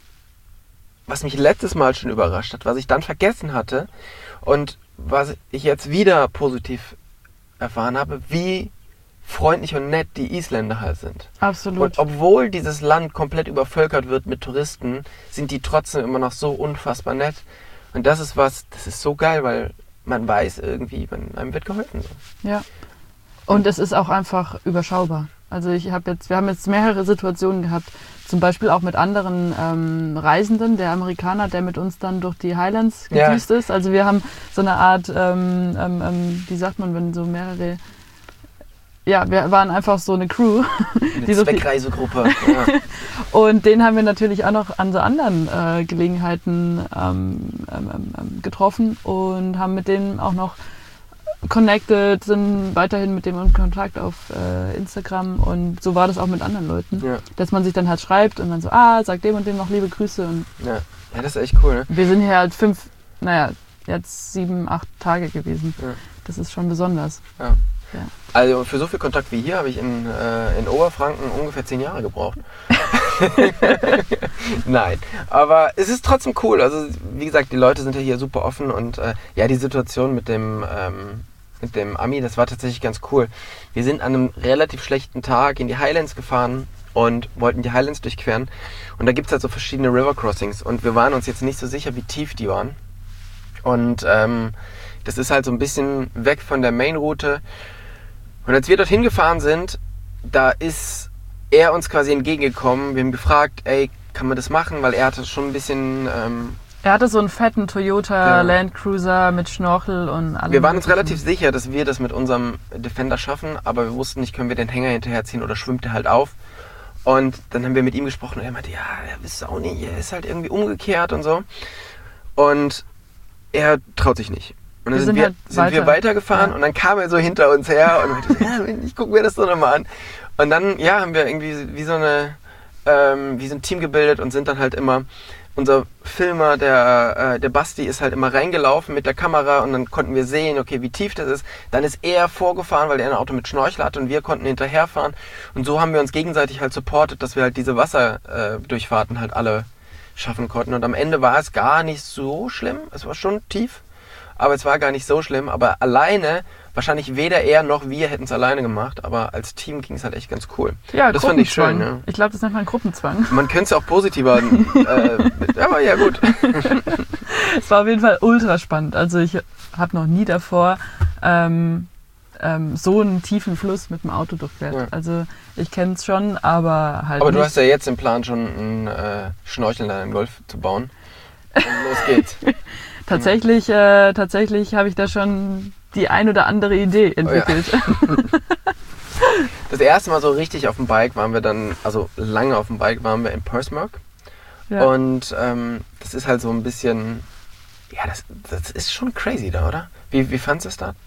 was mich letztes Mal schon überrascht hat, was ich dann vergessen hatte und was ich jetzt wieder positiv erfahren habe, wie freundlich und nett die Isländer halt sind. Absolut. Und obwohl dieses Land komplett übervölkert wird mit Touristen, sind die trotzdem immer noch so unfassbar nett. Und das ist was, das ist so geil, weil man weiß irgendwie, man, einem wird geholfen. So. Ja. Und es ist auch einfach überschaubar. Also ich habe jetzt, wir haben jetzt mehrere Situationen gehabt, zum Beispiel auch mit anderen ähm, Reisenden, der Amerikaner, der mit uns dann durch die Highlands gedüst ja. ist. Also wir haben so eine Art, ähm, ähm, ähm, wie sagt man, wenn so mehrere, ja, wir waren einfach so eine Crew. Eine die Zweckreisegruppe. Ja. Und den haben wir natürlich auch noch an so anderen äh, Gelegenheiten ähm, ähm, ähm, getroffen und haben mit denen auch noch connected, sind weiterhin mit dem in Kontakt auf äh, Instagram und so war das auch mit anderen Leuten, ja. dass man sich dann halt schreibt und dann so, ah, sag dem und dem noch liebe Grüße. Und ja. ja, das ist echt cool, ne? Wir sind hier halt fünf, naja, jetzt sieben, acht Tage gewesen. Ja. Das ist schon besonders. Ja. Ja. Also für so viel Kontakt wie hier habe ich in, äh, in Oberfranken ungefähr zehn Jahre gebraucht. Nein, aber es ist trotzdem cool. Also wie gesagt, die Leute sind ja hier super offen und äh, ja, die Situation mit dem, ähm, mit dem Ami, das war tatsächlich ganz cool. Wir sind an einem relativ schlechten Tag in die Highlands gefahren und wollten die Highlands durchqueren. Und da gibt es halt so verschiedene River Crossings und wir waren uns jetzt nicht so sicher, wie tief die waren. Und ähm, das ist halt so ein bisschen weg von der Main-Route. Und als wir dorthin gefahren sind, da ist er uns quasi entgegengekommen. Wir haben gefragt, ey, kann man das machen? Weil er hatte schon ein bisschen... Ähm, er hatte so einen fetten Toyota ja. Land Cruiser mit Schnorchel und allem. Wir waren uns relativ sicher, dass wir das mit unserem Defender schaffen, aber wir wussten nicht, können wir den Hänger hinterherziehen oder schwimmt der halt auf. Und dann haben wir mit ihm gesprochen und er meinte, ja, er wisst auch nicht, er ist halt irgendwie umgekehrt und so. Und er traut sich nicht. Und dann wir sind, sind, wir, halt sind weiter. wir weitergefahren ja. und dann kam er so hinter uns her und meinte, ja, ich guck mir das so nochmal an. Und dann, ja, haben wir irgendwie wie so eine, ähm, wie so ein Team gebildet und sind dann halt immer, unser Filmer, der, äh, der Basti, ist halt immer reingelaufen mit der Kamera und dann konnten wir sehen, okay, wie tief das ist. Dann ist er vorgefahren, weil er ein Auto mit Schnorchel hatte und wir konnten hinterherfahren. Und so haben wir uns gegenseitig halt supportet, dass wir halt diese Wasserdurchfahrten äh, halt alle schaffen konnten. Und am Ende war es gar nicht so schlimm. Es war schon tief, aber es war gar nicht so schlimm. Aber alleine, wahrscheinlich weder er noch wir hätten es alleine gemacht, aber als Team ging es halt echt ganz cool. Ja, das fand ich schön. Ja. Ich glaube, das nennt man Gruppenzwang. Man könnte es auch positiver, äh, aber ja gut. Es war auf jeden Fall ultra spannend. Also ich habe noch nie davor ähm, ähm, so einen tiefen Fluss mit dem Auto durchquert. Ja. Also ich kenne es schon, aber halt Aber nicht. Du hast ja jetzt im Plan schon einen äh, Schnorchel in deinem Golf zu bauen. Und los geht's. Tatsächlich, äh, tatsächlich habe ich da schon die ein oder andere Idee entwickelt. Oh ja. Das erste Mal so richtig auf dem Bike waren wir dann, also lange auf dem Bike waren wir in Persmark. Ja. Und ähm, das ist halt so ein bisschen, ja, das, das ist schon crazy da, oder? Wie, wie fandst du es da?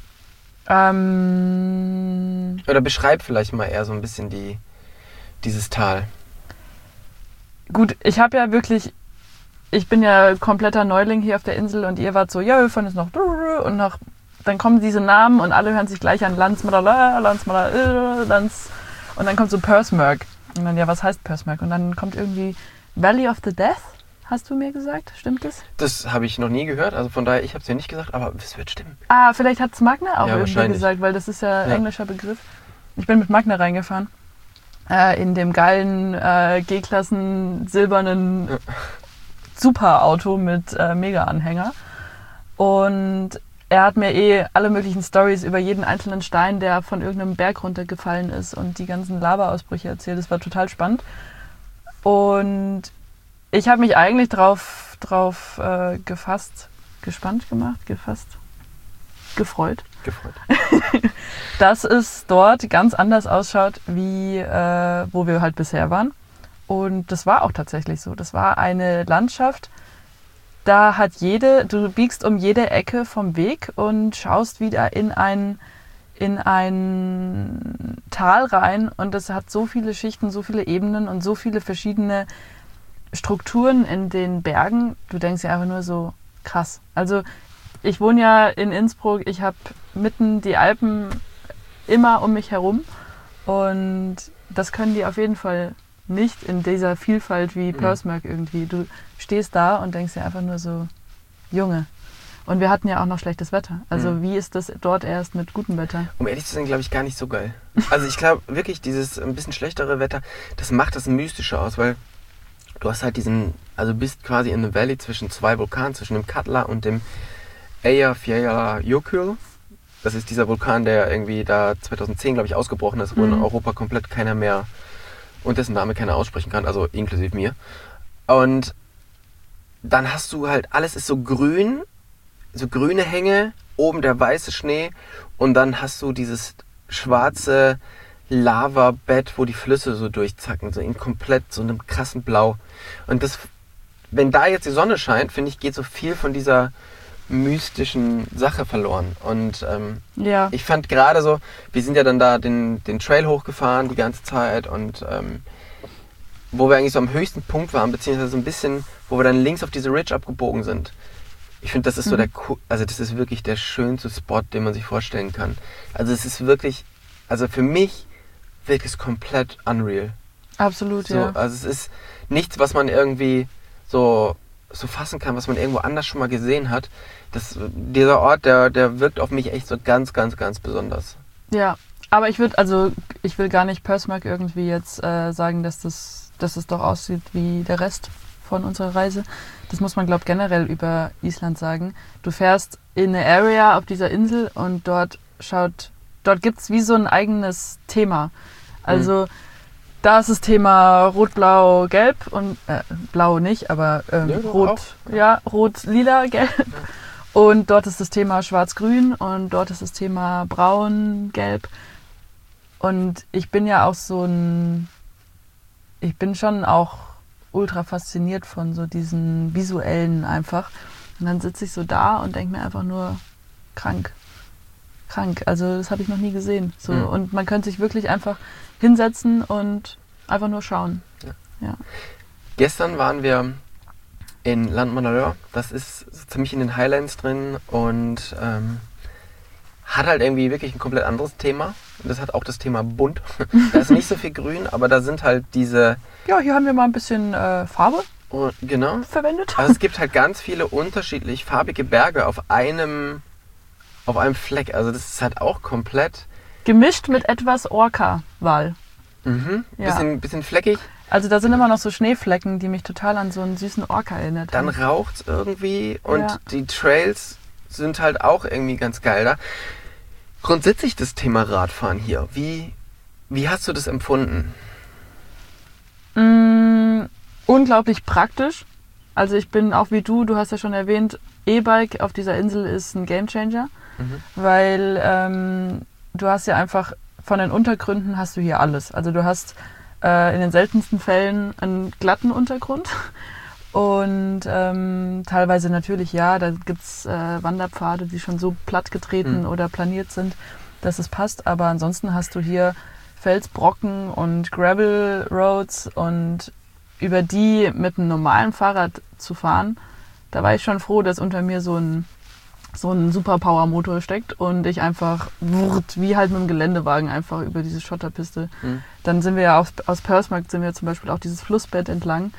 Ähm, oder beschreib vielleicht mal eher so ein bisschen die, dieses Tal. Gut, ich habe ja wirklich... Ich bin ja kompletter Neuling hier auf der Insel und ihr wart so, ja, wir fahren jetzt noch und noch, dann kommen diese Namen und alle hören sich gleich an Landsmadala, Landsmadala, Lands und dann kommt so Persmark und dann, ja, was heißt Persmark? Und dann kommt irgendwie Valley of the Death, hast du mir gesagt? Stimmt das? Das habe ich noch nie gehört, also von daher, ich habe es ja nicht gesagt, aber es wird stimmen. Ah, vielleicht hat es Magna auch Ja, irgendwie wahrscheinlich. gesagt, weil das ist ja, Ja. englischer Begriff. Ich bin mit Magna reingefahren. Äh, in dem geilen äh, G-Klassen silbernen Ja. Superauto mit äh, Mega-Anhänger. Und er hat mir eh alle möglichen Stories über jeden einzelnen Stein, der von irgendeinem Berg runtergefallen ist und die ganzen Lavaausbrüche erzählt. Das war total spannend. Und ich habe mich eigentlich drauf, drauf äh, gefasst, gespannt gemacht, gefasst, gefreut, Gefreut. dass es dort ganz anders ausschaut, wie äh, wo wir halt bisher waren. Und das war auch tatsächlich so. Das war eine Landschaft, da hat jede, du biegst um jede Ecke vom Weg und schaust wieder in ein, in ein Tal rein und das hat so viele Schichten, so viele Ebenen und so viele verschiedene Strukturen in den Bergen. Du denkst ja einfach nur so, krass. Also ich wohne ja in Innsbruck, ich habe mitten die Alpen immer um mich herum und das können die auf jeden Fall nicht in dieser Vielfalt wie Pursemark irgendwie. Du stehst da und denkst dir einfach nur so, Junge. Und wir hatten ja auch noch schlechtes Wetter. Also Mhm. wie ist das dort erst mit gutem Wetter? Um ehrlich zu sein, glaube ich, gar nicht so geil. Also ich glaube wirklich, dieses ein bisschen schlechtere Wetter, das macht das Mystische aus, weil du hast halt diesen, also bist quasi in einem Valley zwischen zwei Vulkanen, zwischen dem Katla und dem Eyjafjallajökull. Das ist dieser Vulkan, der irgendwie da zweitausendzehn, glaube ich, ausgebrochen ist, wo Mhm. in Europa komplett keiner mehr und dessen Name keiner aussprechen kann, also inklusive mir. Und dann hast du halt, alles ist so grün, so grüne Hänge, oben der weiße Schnee und dann hast du dieses schwarze Lavabett, wo die Flüsse so durchzacken, so in komplett so einem krassen Blau. Und das, wenn da jetzt die Sonne scheint, finde ich, geht so viel von dieser mystischen Sache verloren. Und ähm, Ja, ich fand gerade so, wir sind ja dann da den, den Trail hochgefahren die ganze Zeit und ähm, wo wir eigentlich so am höchsten Punkt waren, beziehungsweise so ein bisschen, wo wir dann links auf diese Ridge abgebogen sind. Ich finde, das ist so Mhm. der, co- also das ist wirklich der schönste Spot, den man sich vorstellen kann. Also es ist wirklich, also für mich wirkt es komplett unreal. absolut, So, ja. also es ist nichts, was man irgendwie so, so fassen kann, was man irgendwo anders schon mal gesehen hat. Das, dieser Ort, der, der wirkt auf mich echt so ganz, ganz, ganz besonders. Ja, aber ich würde, also ich will gar nicht Pursemark irgendwie jetzt äh, sagen, dass das, dass es doch aussieht wie der Rest von unserer Reise. Das muss man, glaube ich, generell über Island sagen. Du fährst in eine Area auf dieser Insel und dort schaut, dort gibt es wie so ein eigenes Thema. Also da ist das Thema Rot, Blau, Gelb und äh, Blau nicht, aber ähm, Ja, doch Rot, auch. ja, Rot, Lila, Gelb. Und dort ist das Thema Schwarz-Grün und dort ist das Thema Braun, Gelb. Und ich bin ja auch so ein, ich bin schon auch ultra fasziniert von so diesen visuellen einfach. Und dann sitze ich so da und denke mir einfach nur, krank, krank. Also das habe ich noch nie gesehen. So. Mhm. Und man könnte sich wirklich einfach hinsetzen und einfach nur schauen. Gestern waren wir in Landmannaleur. Das ist so ziemlich in den Highlands drin und ähm, hat halt irgendwie wirklich ein komplett anderes Thema. Das hat auch das Thema bunt. Da ist nicht so viel grün, aber da sind halt diese... Ja, hier haben wir mal ein bisschen äh, Farbe Oh, genau. verwendet. Also es gibt halt ganz viele unterschiedlich farbige Berge auf einem, auf einem Fleck. Also das ist halt auch komplett... Gemischt mit etwas Orca-Wal. Mhm. Ja. Bisschen, bisschen fleckig. Also da sind immer noch so Schneeflecken, die mich total an so einen süßen Orca erinnert Dann haben. raucht's irgendwie und Ja. die Trails sind halt auch irgendwie ganz geil da. Grundsätzlich das Thema Radfahren hier. Wie, wie hast du das empfunden? Mm, unglaublich praktisch. Also ich bin auch wie du, du hast ja schon erwähnt, E-Bike auf dieser Insel ist ein Gamechanger, Mhm. weil ähm, du hast ja einfach von den Untergründen hast du hier alles. Also du hast äh, in den seltensten Fällen einen glatten Untergrund und ähm, teilweise natürlich ja, da gibt's äh, Wanderpfade, die schon so platt getreten Mhm. oder planiert sind, dass es passt. Aber ansonsten hast du hier Felsbrocken und Gravel Roads und über die mit einem normalen Fahrrad zu fahren, da war ich schon froh, dass unter mir so ein so ein Superpower-Motor steckt und ich einfach wurt, wie halt mit dem Geländewagen einfach über diese Schotterpiste. Mhm. Dann sind wir ja aus, aus Pursemark sind wir zum Beispiel auch dieses Flussbett entlang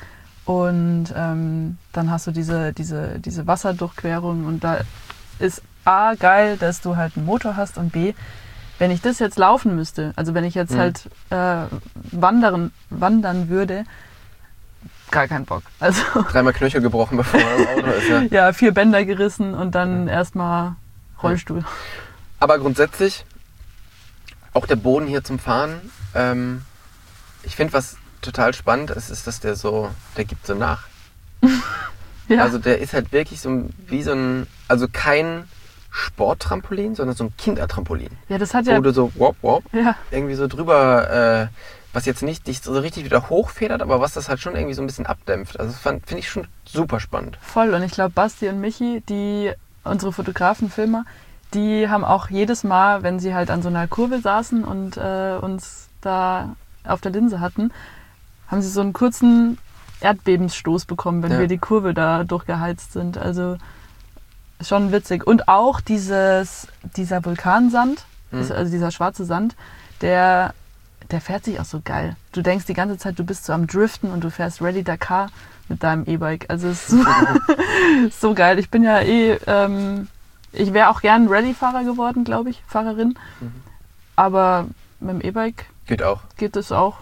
Und ähm, dann hast du diese, diese, diese Wasserdurchquerung und da ist A, geil, dass du halt einen Motor hast und B, wenn ich das jetzt laufen müsste, also wenn ich jetzt mhm. halt äh, wandern, wandern würde, gar keinen Bock. Also dreimal Knöchel gebrochen, bevor man im Auto ist, ja. Ja, vier Bänder gerissen und dann mhm. erstmal Rollstuhl. Aber grundsätzlich, auch der Boden hier zum Fahren, ähm, ich finde, was total spannend ist, ist, dass der so, der gibt so nach. Ja. Also der ist halt wirklich so wie so ein, also kein Sporttrampolin, sondern so ein Kindertrampolin. Ja, das hat ja... Wo du so wop, wop, ja. irgendwie so drüber, äh, was jetzt nicht dich so richtig wieder hochfedert, aber was das halt schon irgendwie so ein bisschen abdämpft. Also das finde ich schon super spannend. Voll, und ich glaube, Basti und Michi, die, unsere Fotografen, Filmer, die haben auch jedes Mal, wenn sie halt an so einer Kurve saßen und äh, uns da auf der Linse hatten, haben sie so einen kurzen Erdbebensstoß bekommen, wenn ja. wir die Kurve da durchgeheizt sind. Also schon witzig. Und auch dieses, dieser Vulkansand, mhm. also dieser schwarze Sand, der, der fährt sich auch so geil. Du denkst die ganze Zeit, du bist so am Driften und du fährst Rallye Dakar mit deinem E-Bike. Also es ist so, so geil. Ich bin ja eh, ähm, ich wäre auch gern Rallye-Fahrer geworden, glaube ich, Fahrerin. Mhm. Aber mit dem E-Bike geht auch. Geht es auch.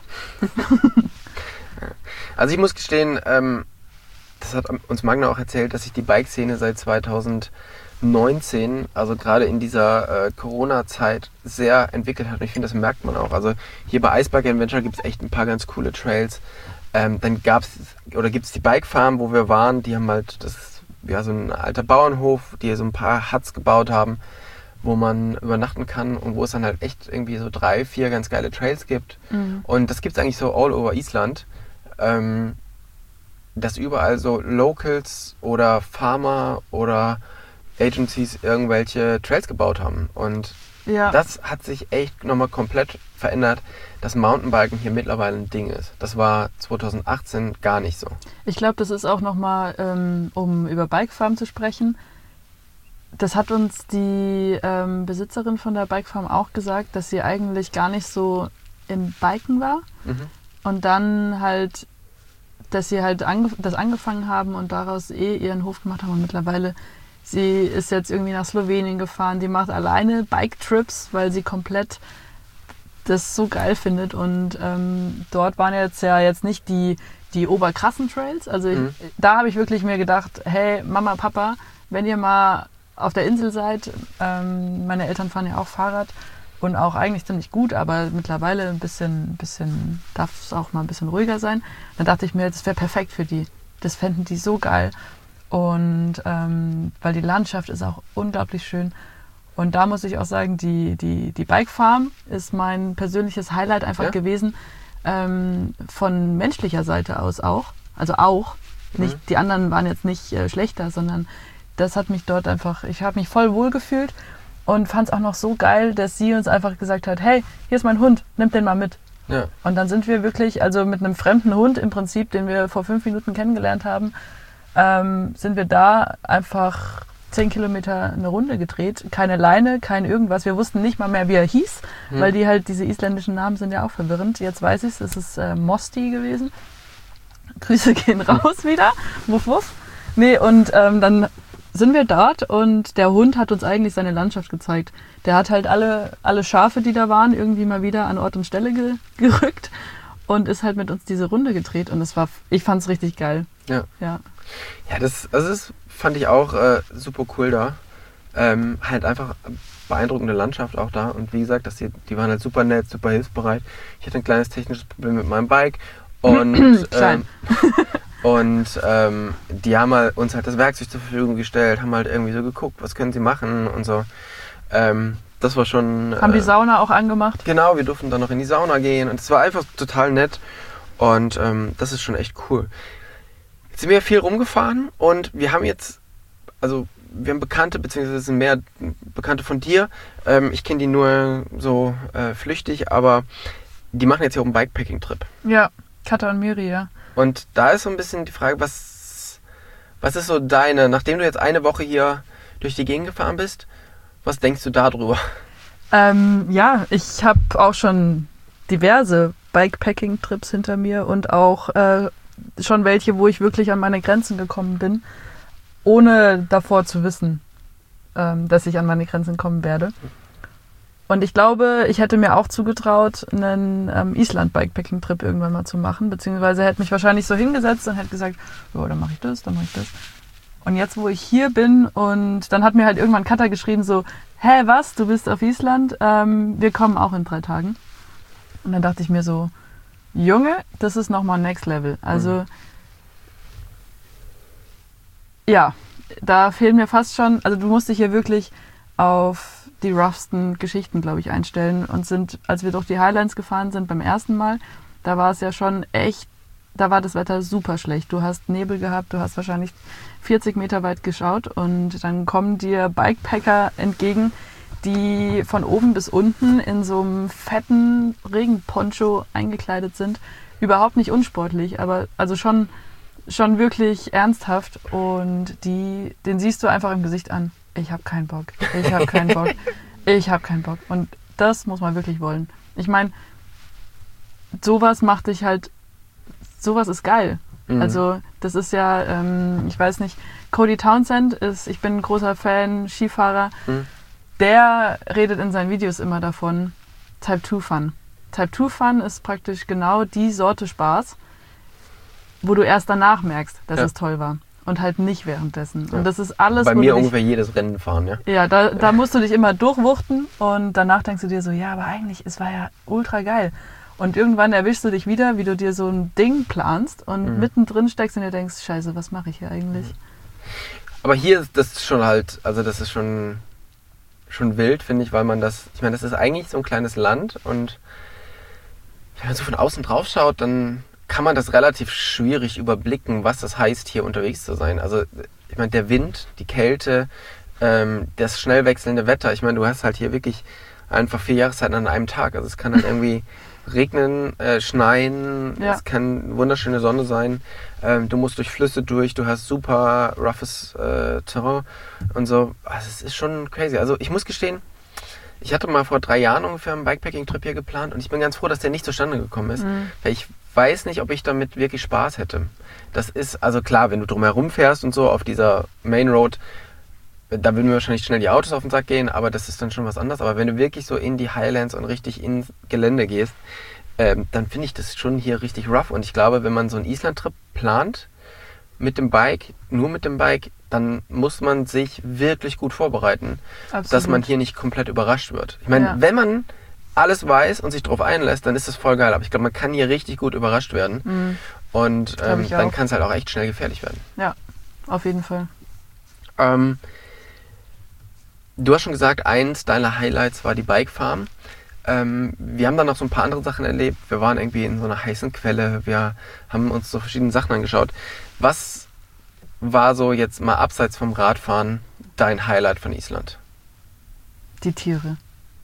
Also ich muss gestehen, ähm, das hat uns Magna auch erzählt, dass sich die Bike-Szene seit zweitausendneunzehn, also gerade in dieser äh, Corona-Zeit, sehr entwickelt hat. Und ich finde, das merkt man auch. Also hier bei Icebike Adventure gibt es echt ein paar ganz coole Trails. Ähm, dann gab es, oder gibt es die Bike Farm, wo wir waren. Die haben halt, das ist ja so ein alter Bauernhof, die so ein paar Huts gebaut haben, wo man übernachten kann und wo es dann halt echt irgendwie so drei, vier ganz geile Trails gibt. Mhm. Und das gibt es eigentlich so all over Island. Ähm, dass überall so Locals oder Farmer oder Agencies irgendwelche Trails gebaut haben. Und ja. das hat sich echt nochmal komplett verändert, dass Mountainbiken hier mittlerweile ein Ding ist. Das war zweitausendachtzehn gar nicht so. Ich glaube, das ist auch nochmal, ähm, um über Bikefarm zu sprechen, das hat uns die ähm, Besitzerin von der Bikefarm auch gesagt, dass sie eigentlich gar nicht so im Biken war. Mhm. Und dann halt, dass sie halt ange- das angefangen haben und daraus eh ihren Hof gemacht haben. Und mittlerweile, sie ist jetzt irgendwie nach Slowenien gefahren. Die macht alleine Bike-Trips, weil sie komplett das so geil findet. Und ähm, dort waren jetzt ja jetzt nicht die, die oberkrassen Trails. Also ich, mhm. da habe ich wirklich mir gedacht, hey Mama, Papa, wenn ihr mal auf der Insel seid, ähm, meine Eltern fahren ja auch Fahrrad, und auch eigentlich ziemlich gut, aber mittlerweile ein bisschen, bisschen darf es auch mal ein bisschen ruhiger sein. Dann dachte ich mir, das wäre perfekt für die. Das fänden die so geil. Und ähm, weil die Landschaft ist auch unglaublich schön. Und da muss ich auch sagen, die, die, die Bike Farm ist mein persönliches Highlight einfach ja. gewesen. Ähm, von menschlicher Seite aus auch. Also auch. Mhm. Nicht, die anderen waren jetzt nicht äh, schlechter, sondern das hat mich dort einfach, ich habe mich voll wohl gefühlt. Und fand es auch noch so geil, dass sie uns einfach gesagt hat, hey, hier ist mein Hund, nimm den mal mit. Ja. Und dann sind wir wirklich, also mit einem fremden Hund im Prinzip, den wir vor fünf Minuten kennengelernt haben, ähm, sind wir da einfach zehn Kilometer eine Runde gedreht. Keine Leine, kein irgendwas. Wir wussten nicht mal mehr, wie er hieß, hm. weil die halt, diese isländischen Namen sind ja auch verwirrend. Jetzt weiß ich es, es ist äh, Mosti gewesen. Grüße gehen raus wieder. Wuff, wuff. Nee, und ähm, dann sind wir dort und der Hund hat uns eigentlich seine Landschaft gezeigt. Der hat halt alle, alle Schafe, die da waren, irgendwie mal wieder an Ort und Stelle ge- gerückt und ist halt mit uns diese Runde gedreht und das war, ich fand's richtig geil. Ja. Ja, ja das, also das fand ich auch äh, super cool da. Ähm, halt einfach beeindruckende Landschaft auch da und wie gesagt, dass die, die waren halt super nett, super hilfsbereit. Ich hatte ein kleines technisches Problem mit meinem Bike und Klein. Ähm, Und ähm, die haben halt uns halt das Werkzeug zur Verfügung gestellt, haben halt irgendwie so geguckt, was können sie machen und so. Ähm, das war schon... Haben äh, die Sauna auch angemacht? Genau, wir durften dann noch in die Sauna gehen und es war einfach total nett und ähm, das ist schon echt cool. Jetzt sind wir viel rumgefahren und wir haben jetzt, also wir haben Bekannte, beziehungsweise sind mehr Bekannte von dir. Ähm, ich kenne die nur so äh, flüchtig, aber die machen jetzt hier auch einen Bikepacking-Trip. Ja, Katha und Miri, ja. Und da ist so ein bisschen die Frage, was, was ist so deine, nachdem du jetzt eine Woche hier durch die Gegend gefahren bist, was denkst du darüber? Ähm, ja, ich habe auch schon diverse Bikepacking-Trips hinter mir und auch äh, schon welche, wo ich wirklich an meine Grenzen gekommen bin, ohne davor zu wissen, ähm, dass ich an meine Grenzen kommen werde. Und ich glaube, ich hätte mir auch zugetraut, einen ähm, Island-Bikepacking-Trip irgendwann mal zu machen, beziehungsweise hätte mich wahrscheinlich so hingesetzt und hätte gesagt, ja, dann mache ich das, dann mache ich das. Und jetzt, wo ich hier bin, und dann hat mir halt irgendwann Katha geschrieben so, hä, was, du bist auf Island? Ähm, wir kommen auch in drei Tagen. Und dann dachte ich mir so, Junge, das ist nochmal Next Level. Also, mhm. ja, da fehlen mir fast schon, also du musst dich hier wirklich auf die roughsten Geschichten, glaube ich, einstellen. Und sind, als wir durch die Highlands gefahren sind beim ersten Mal, da war es ja schon echt, da war das Wetter super schlecht. Du hast Nebel gehabt, du hast wahrscheinlich vierzig Meter weit geschaut und dann kommen dir Bikepacker entgegen, die von oben bis unten in so einem fetten Regenponcho eingekleidet sind. Überhaupt nicht unsportlich, aber also schon, schon wirklich ernsthaft. Und die, den siehst du einfach im Gesicht an. Ich habe keinen Bock, ich habe keinen Bock, ich habe keinen Bock. Und das muss man wirklich wollen. Ich meine, sowas macht dich halt, sowas ist geil. Mhm. Also das ist ja, ähm, ich weiß nicht, Cody Townsend ist, ich bin ein großer Fan, Skifahrer, mhm. der redet in seinen Videos immer davon, Type zwei Fun. Type zwei Fun ist praktisch genau die Sorte Spaß, wo du erst danach merkst, dass ja. es toll war. Und halt nicht währenddessen. Ja. Und das ist alles. Bei mir ungefähr dich, jedes Rennen fahren, ja. Ja, da, da musst du dich immer durchwuchten und danach denkst du dir so, ja, aber eigentlich, es war ja ultra geil. Und irgendwann erwischst du dich wieder, wie du dir so ein Ding planst und mhm. mittendrin steckst und dir denkst, scheiße, was mache ich hier eigentlich? Mhm. Aber hier ist das schon halt, also das ist schon, schon wild, finde ich, weil man das, ich meine, das ist eigentlich so ein kleines Land und wenn man so von außen drauf schaut, dann kann man das relativ schwierig überblicken, was das heißt, hier unterwegs zu sein. Also ich meine, der Wind, die Kälte, ähm, das schnell wechselnde Wetter. Ich meine, du hast halt hier wirklich einfach vier Jahreszeiten an einem Tag. Also es kann halt irgendwie regnen, äh, schneien, ja. es kann wunderschöne Sonne sein. Ähm, du musst durch Flüsse durch, du hast super roughes äh, Terrain und so. Also es ist schon crazy. Also ich muss gestehen, ich hatte mal vor drei Jahren ungefähr einen Bikepacking-Trip hier geplant und ich bin ganz froh, dass der nicht zustande gekommen ist, mhm. weil ich weiß nicht, ob ich damit wirklich Spaß hätte. Das ist, also klar, wenn du drumherum fährst und so auf dieser Main Road, da würden mir wahrscheinlich schnell die Autos auf den Sack gehen, aber das ist dann schon was anderes. Aber wenn du wirklich so in die Highlands und richtig ins Gelände gehst, ähm, dann finde ich das schon hier richtig rough. Und ich glaube, wenn man so einen Island-Trip plant mit dem Bike, nur mit dem Bike, dann muss man sich wirklich gut vorbereiten, Absolut. dass man hier nicht komplett überrascht wird. Ich meine, ja. wenn man alles weiß und sich darauf einlässt, dann ist das voll geil. Aber ich glaube, man kann hier richtig gut überrascht werden. Mhm. Und ähm, dann kann es halt auch echt schnell gefährlich werden. Ja, auf jeden Fall. Ähm, du hast schon gesagt, eins deiner Highlights war die Bikefarm. Ähm, wir haben dann noch so ein paar andere Sachen erlebt. Wir waren irgendwie in so einer heißen Quelle. Wir haben uns so verschiedene Sachen angeschaut. Was war so jetzt mal abseits vom Radfahren dein Highlight von Island? Die Tiere.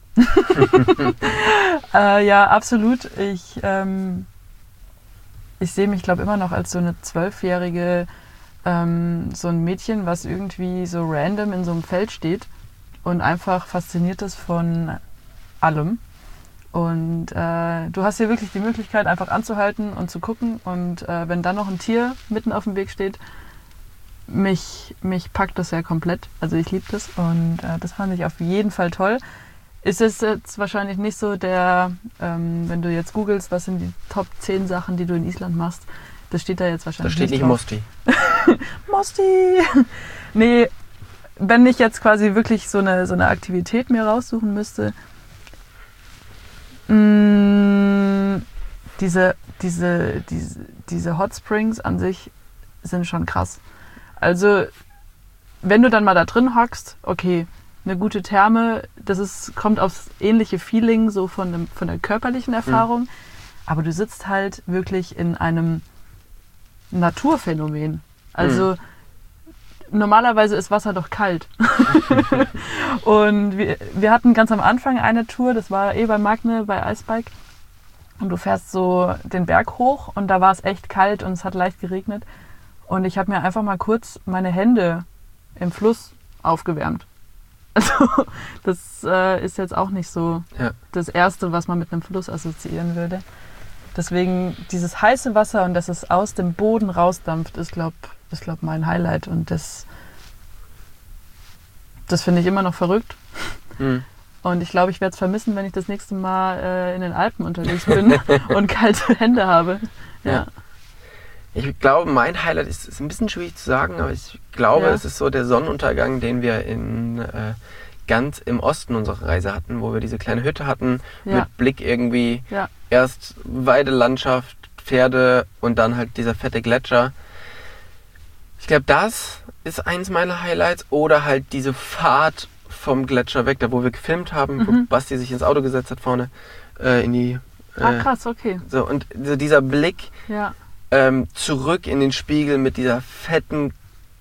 äh, ja, absolut. Ich, ähm, ich sehe mich, glaube ich, immer noch als so eine zwölfjährige, ähm, so ein Mädchen, was irgendwie so random in so einem Feld steht und einfach fasziniert ist von allem. Und äh, du hast hier wirklich die Möglichkeit, einfach anzuhalten und zu gucken. Und äh, wenn dann noch ein Tier mitten auf dem Weg steht, mich, mich packt das ja komplett. Also ich liebe das und äh, das fand ich auf jeden Fall toll. Ist es jetzt wahrscheinlich nicht so der, ähm, wenn du jetzt googelst, was sind die Top zehn Sachen, die du in Island machst, das steht da jetzt wahrscheinlich nicht. Da steht nicht Mosti. Mosti! Nee, wenn ich jetzt quasi wirklich so eine, so eine Aktivität mir raussuchen müsste, mh, diese, diese, diese, diese Hot Springs an sich sind schon krass. Also, wenn du dann mal da drin hockst, okay, eine gute Therme, das ist, kommt aufs ähnliche Feeling, so von, dem, von der körperlichen Erfahrung. Mhm. Aber du sitzt halt wirklich in einem Naturphänomen. Also mhm. normalerweise ist Wasser doch kalt. Und wir, wir hatten ganz am Anfang eine Tour, das war eh bei Magne, bei Icebike. Und du fährst so den Berg hoch und da war es echt kalt und es hat leicht geregnet. Und ich habe mir einfach mal kurz meine Hände im Fluss aufgewärmt. Also das äh, ist jetzt auch nicht so ja. das Erste, was man mit einem Fluss assoziieren würde. Deswegen dieses heiße Wasser und dass es aus dem Boden rausdampft, ist, glaube ist, glaub, mein Highlight. Und das, das finde ich immer noch verrückt. Mhm. Und ich glaube, ich werde es vermissen, wenn ich das nächste Mal äh, in den Alpen unterwegs bin und kalte Hände habe. Ja. Ja. Ich glaube, mein Highlight ist, ist ein bisschen schwierig zu sagen, aber ich glaube, Ja. es ist so der Sonnenuntergang, den wir in äh, ganz im Osten unserer Reise hatten, wo wir diese kleine Hütte hatten, Ja. mit Blick irgendwie Ja. erst Weidelandschaft, Pferde und dann halt dieser fette Gletscher. Ich glaube, das ist eins meiner Highlights. Oder halt diese Fahrt vom Gletscher weg, da wo wir gefilmt haben, Mhm. wo Basti sich ins Auto gesetzt hat vorne äh, in die... Äh, Ah, krass, okay. so, und so dieser Blick Ja. ähm, zurück in den Spiegel mit dieser fetten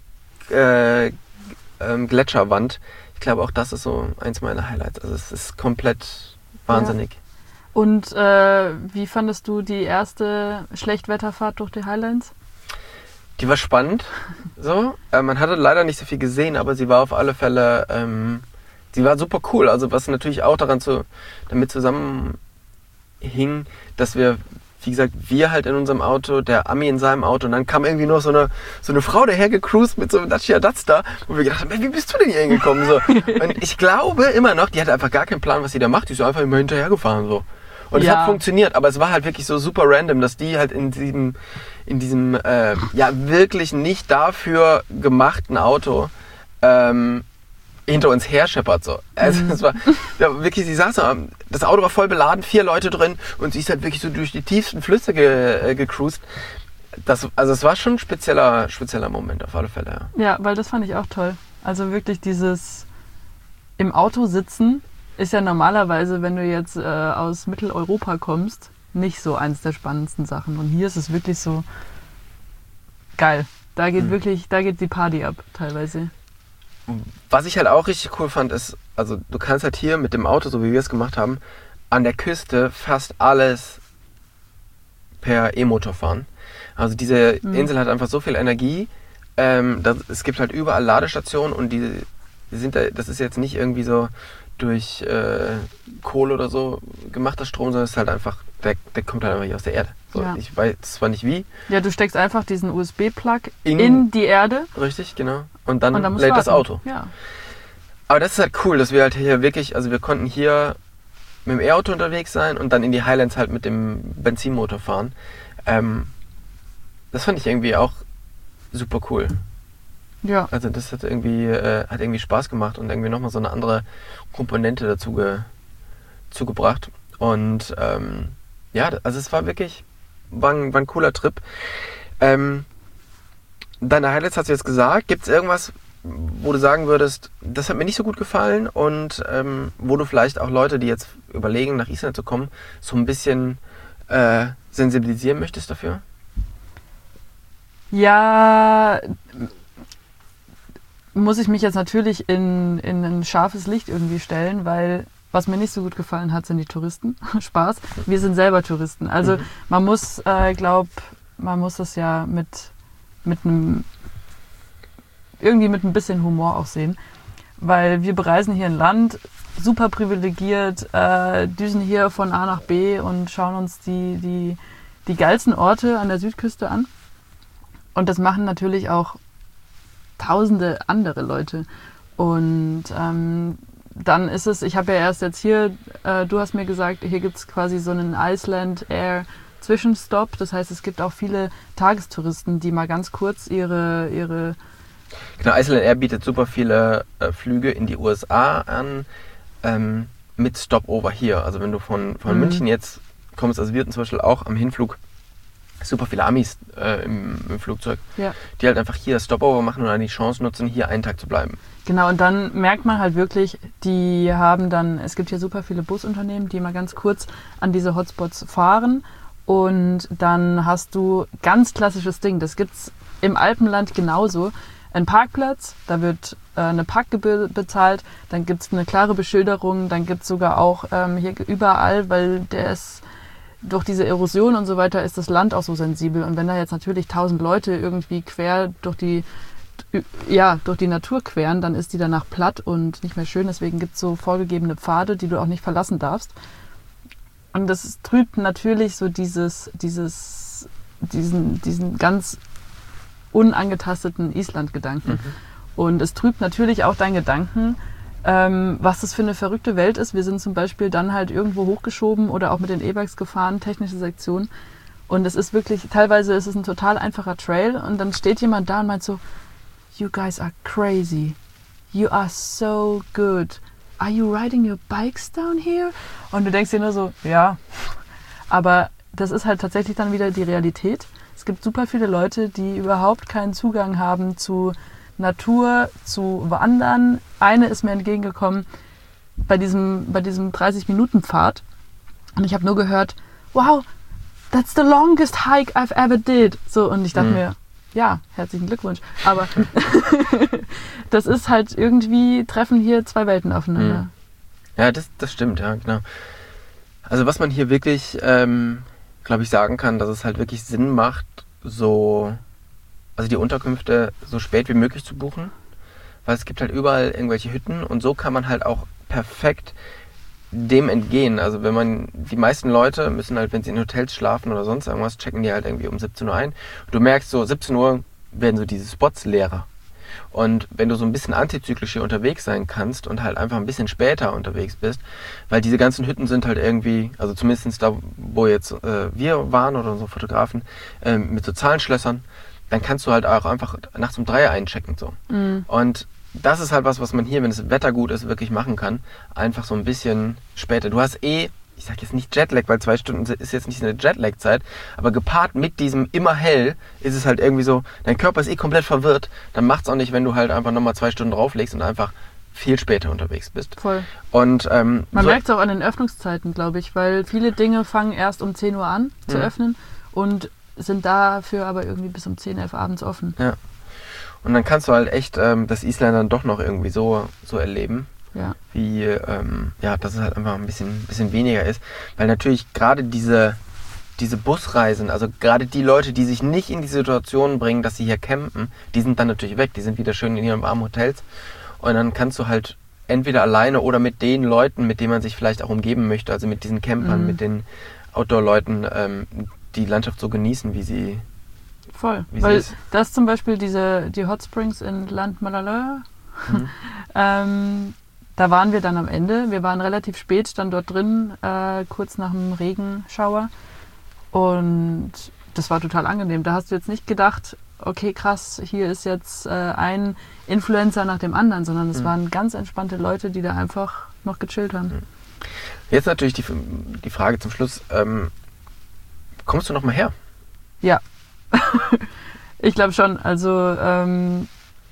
äh, ähm, Gletscherwand. Ich glaube, auch das ist so eins meiner Highlights. Also es ist komplett wahnsinnig. Und äh, wie fandest du die erste Schlechtwetterfahrt durch die Highlands? Die war spannend. So, äh, man hatte leider nicht so viel gesehen, aber sie war auf alle Fälle, ähm, sie war super cool. Also was natürlich auch daran zu, damit zusammenhing, dass wir, wie gesagt, wir halt in unserem Auto, der Ami in seinem Auto und dann kam irgendwie noch so eine, so eine Frau daher gecruised mit so einem Dacia Duster, wo wir gedacht haben, ey, wie bist du denn hier hingekommen? So. Und ich glaube immer noch, die hatte einfach gar keinen Plan, was sie da macht. Die ist so einfach immer hinterhergefahren. So. Und es Ja. hat funktioniert, aber es war halt wirklich so super random, dass die halt in diesem, in diesem äh, ja wirklich nicht dafür gemachten Auto ähm, hinter uns her scheppert. So. Also Mhm. es war ja, wirklich, sie saß da, das Auto war voll beladen, vier Leute drin und sie ist halt wirklich so durch die tiefsten Flüsse ge, äh, gecruised. Das, also es war schon ein spezieller, spezieller Moment auf alle Fälle. Ja. Ja, weil das fand ich auch toll. Also wirklich dieses im Auto sitzen ist ja normalerweise, wenn du jetzt äh, aus Mitteleuropa kommst, nicht so eins der spannendsten Sachen. Und hier ist es wirklich so geil. Da geht Mhm. wirklich, da geht die Party ab teilweise. Was ich halt auch richtig cool fand, ist, also du kannst halt hier mit dem Auto, so wie wir es gemacht haben, an der Küste fast alles per E-Motor fahren. Also diese Mhm. Insel hat einfach so viel Energie. Ähm, das, es gibt halt überall Ladestationen und die, die sind da, das ist jetzt nicht irgendwie so durch äh, Kohle oder so gemachter Strom, sondern es ist halt einfach, der, der kommt halt einfach hier aus der Erde. So, Ja. Ich weiß zwar nicht wie, Ja, du steckst einfach diesen U S B-Plug in, In- die Erde richtig, genau. Und dann, und dann musst lädt du das warten. Auto. Ja. Aber das ist halt cool, dass wir halt hier wirklich, also wir konnten hier mit dem E-Auto unterwegs sein und dann in die Highlands halt mit dem Benzinmotor fahren. Ähm, das fand ich irgendwie auch super cool. Ja. Also das hat irgendwie, äh, hat irgendwie Spaß gemacht und irgendwie nochmal so eine andere Komponente dazu ge, zugebracht. Und ähm, ja, also es war wirklich, war ein, war ein cooler Trip. Ähm, deine Highlights hast du jetzt gesagt. Gibt es irgendwas, wo du sagen würdest, das hat mir nicht so gut gefallen und ähm, wo du vielleicht auch Leute, die jetzt überlegen, nach Island zu kommen, so ein bisschen äh, sensibilisieren möchtest dafür? Ja, muss ich mich jetzt natürlich in, in ein scharfes Licht irgendwie stellen, weil was mir nicht so gut gefallen hat, sind die Touristen. Spaß. Wir sind selber Touristen. Also Mhm. man muss, äh, glaub, man muss das ja mit, mit einem, irgendwie mit ein bisschen Humor auch sehen. Weil wir bereisen hier ein Land, super privilegiert, äh, düsen hier von A nach B und schauen uns die, die, die geilsten Orte an der Südküste an. Und das machen natürlich auch tausende andere Leute. Und ähm, dann ist es, ich habe ja erst jetzt hier, äh, du hast mir gesagt, hier gibt es quasi so einen Iceland Air Zwischenstopp. Das heißt, es gibt auch viele Tagestouristen, die mal ganz kurz ihre, ihre Genau, Iceland Air bietet super viele äh, Flüge in die U S A an, ähm, mit Stopover hier. Also wenn du von, von Mhm. München jetzt kommst, also wir hatten zum Beispiel auch am Hinflug super viele Amis äh, im, im Flugzeug, ja. die halt einfach hier Stopover machen und dann die Chance nutzen, hier einen Tag zu bleiben. Genau, und dann merkt man halt wirklich, die haben dann, es gibt hier super viele Busunternehmen, die mal ganz kurz an diese Hotspots fahren und dann hast du ganz klassisches Ding, das gibt's im Alpenland genauso, ein Parkplatz, da wird äh, eine Parkgebühr bezahlt, dann gibt's eine klare Beschilderung, dann gibt's sogar auch ähm, hier überall, weil der ist durch diese Erosion und so weiter ist das Land auch so sensibel und wenn da jetzt natürlich tausend Leute irgendwie quer durch die ja, durch die Natur queren, dann ist die danach platt und nicht mehr schön. Deswegen gibt es so vorgegebene Pfade, die du auch nicht verlassen darfst. Und das trübt natürlich so dieses, dieses, diesen, diesen ganz unangetasteten Island-Gedanken. Mhm. Und es trübt natürlich auch deinen Gedanken, ähm, was das für eine verrückte Welt ist. Wir sind zum Beispiel dann halt irgendwo hochgeschoben oder auch mit den E-Bikes gefahren, technische Sektion. Und es ist wirklich, teilweise ist es ein total einfacher Trail und dann steht jemand da und meint so, you guys are crazy. You are so good. Are you riding your bikes down here? Und du denkst dir nur so, ja. Aber das ist halt tatsächlich dann wieder die Realität. Es gibt super viele Leute, die überhaupt keinen Zugang haben zu Natur, zu Wandern. Eine ist mir entgegengekommen bei diesem, bei diesem dreißig-Minuten-Pfad. Und ich habe nur gehört, wow, that's the longest hike I've ever did. So, und ich dachte mhm. mir, ja, herzlichen Glückwunsch. Aber das ist halt irgendwie, treffen hier zwei Welten aufeinander. Mhm. Ja, das, das stimmt, ja, genau. Also was man hier wirklich, ähm, glaube ich, sagen kann, dass es halt wirklich Sinn macht, so, also die Unterkünfte so spät wie möglich zu buchen, weil es gibt halt überall irgendwelche Hütten und so kann man halt auch perfekt dem entgehen. Also wenn man, die meisten Leute müssen halt, wenn sie in Hotels schlafen oder sonst irgendwas, checken die halt irgendwie um siebzehn Uhr ein. Und du merkst so, siebzehn Uhr werden so diese Spots leerer. Und wenn du so ein bisschen antizyklisch hier unterwegs sein kannst und halt einfach ein bisschen später unterwegs bist, weil diese ganzen Hütten sind halt irgendwie, also zumindest da, wo jetzt äh, wir waren oder unsere Fotografen, äh, mit so Zahlenschlössern, dann kannst du halt auch einfach nachts um drei einchecken. So. Mhm. Und das ist halt was, was man hier, wenn das Wetter gut ist, wirklich machen kann. Einfach so ein bisschen später. Du hast eh, ich sag jetzt nicht Jetlag, weil zwei Stunden ist jetzt nicht eine Jetlag-Zeit, aber gepaart mit diesem immer hell ist es halt irgendwie so, dein Körper ist eh komplett verwirrt. Dann macht's auch nicht, wenn du halt einfach nochmal zwei Stunden drauflegst und einfach viel später unterwegs bist. Voll. Und, ähm, man so merkt es auch an den Öffnungszeiten, glaube ich, weil viele Dinge fangen erst um zehn Uhr an zu mhm. öffnen und sind dafür aber irgendwie bis um zehn, elf abends offen. Ja. Und dann kannst du halt echt ähm, das Island dann doch noch irgendwie so, so erleben, ja. wie, ähm, ja, dass es halt einfach ein bisschen, bisschen weniger ist. Weil natürlich gerade diese, diese Busreisen, also gerade die Leute, die sich nicht in die Situation bringen, dass sie hier campen, die sind dann natürlich weg. Die sind wieder schön in ihren warmen Hotels. Und dann kannst du halt entweder alleine oder mit den Leuten, mit denen man sich vielleicht auch umgeben möchte, also mit diesen Campern, mhm. mit den Outdoor-Leuten, ähm, die Landschaft so genießen, wie sie Voll, weil das zum Beispiel diese, die Hot Springs in Land Malaleur, mhm. ähm, da waren wir dann am Ende. Wir waren relativ spät dann dort drin, äh, kurz nach dem Regenschauer und das war total angenehm. Da hast du jetzt nicht gedacht, okay krass, hier ist jetzt äh, ein Influencer nach dem anderen, sondern es mhm. waren ganz entspannte Leute, die da einfach noch gechillt haben. Mhm. Jetzt natürlich die, die Frage zum Schluss, ähm, kommst du noch mal her? Ja. Ich glaube schon. Also ähm,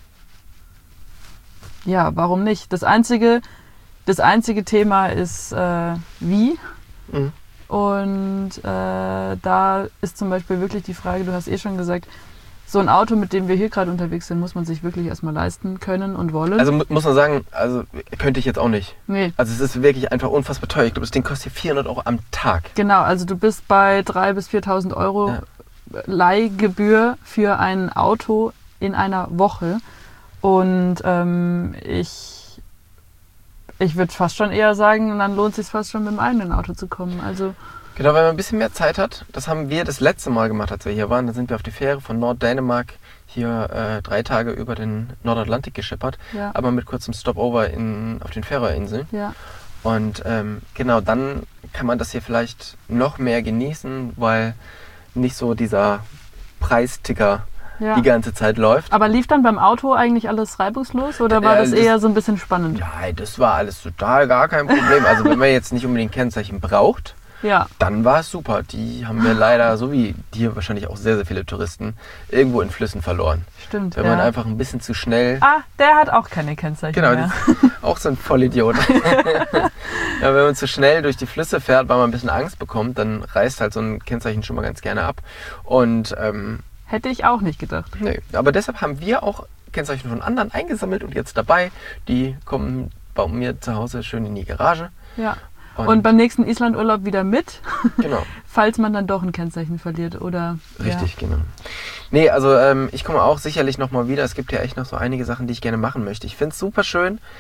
ja, warum nicht? Das einzige, das einzige Thema ist äh, wie. Mhm. Und äh, da ist zum Beispiel wirklich die Frage, du hast eh schon gesagt, so ein Auto, mit dem wir hier gerade unterwegs sind, muss man sich wirklich erstmal leisten können und wollen. Also muss man sagen, also könnte ich jetzt auch nicht. Nee. Also es ist wirklich einfach unfassbar teuer. Ich glaube, das Ding kostet hier vierhundert Euro am Tag. Genau, also du bist bei dreitausend bis viertausend Euro ja. Leihgebühr für ein Auto in einer Woche. Und ähm, ich, ich würde fast schon eher sagen, dann lohnt es sich fast schon mit dem eigenen Auto zu kommen. Also genau, wenn man ein bisschen mehr Zeit hat. Das haben wir das letzte Mal gemacht, als wir hier waren. Da sind wir auf die Fähre von Norddänemark hier äh, drei Tage über den Nordatlantik geschippert. Ja. Aber mit kurzem Stopover in, auf den Färöerinseln. Ja. Und ähm, genau, dann kann man das hier vielleicht noch mehr genießen, weil nicht so dieser Preisticker ja. die ganze Zeit läuft. Aber lief dann beim Auto eigentlich alles reibungslos oder war äh, das eher das, so ein bisschen spannend? Ja, das war alles total gar kein Problem. Also wenn man jetzt nicht unbedingt Kennzeichen braucht, ja. dann war es super. Die haben wir leider, so wie hier wahrscheinlich auch sehr, sehr viele Touristen, irgendwo in Flüssen verloren. Stimmt, Wenn ja. man einfach ein bisschen zu schnell... Ah, der hat auch keine Kennzeichen genau, mehr. Genau, auch so ein Vollidiot. Ja, wenn man zu schnell durch die Flüsse fährt, weil man ein bisschen Angst bekommt, dann reißt halt so ein Kennzeichen schon mal ganz gerne ab. Und ähm, hätte ich auch nicht gedacht. Nee, aber deshalb haben wir auch Kennzeichen von anderen eingesammelt und jetzt dabei. Die kommen bei mir zu Hause schön in die Garage. Ja. Und, und beim nächsten Islandurlaub wieder mit, genau. falls man dann doch ein Kennzeichen verliert, oder? Richtig, ja. genau. Nee, also ähm, ich komme auch sicherlich nochmal wieder. Es gibt ja echt noch so einige Sachen, die ich gerne machen möchte. Ich finde es super schön,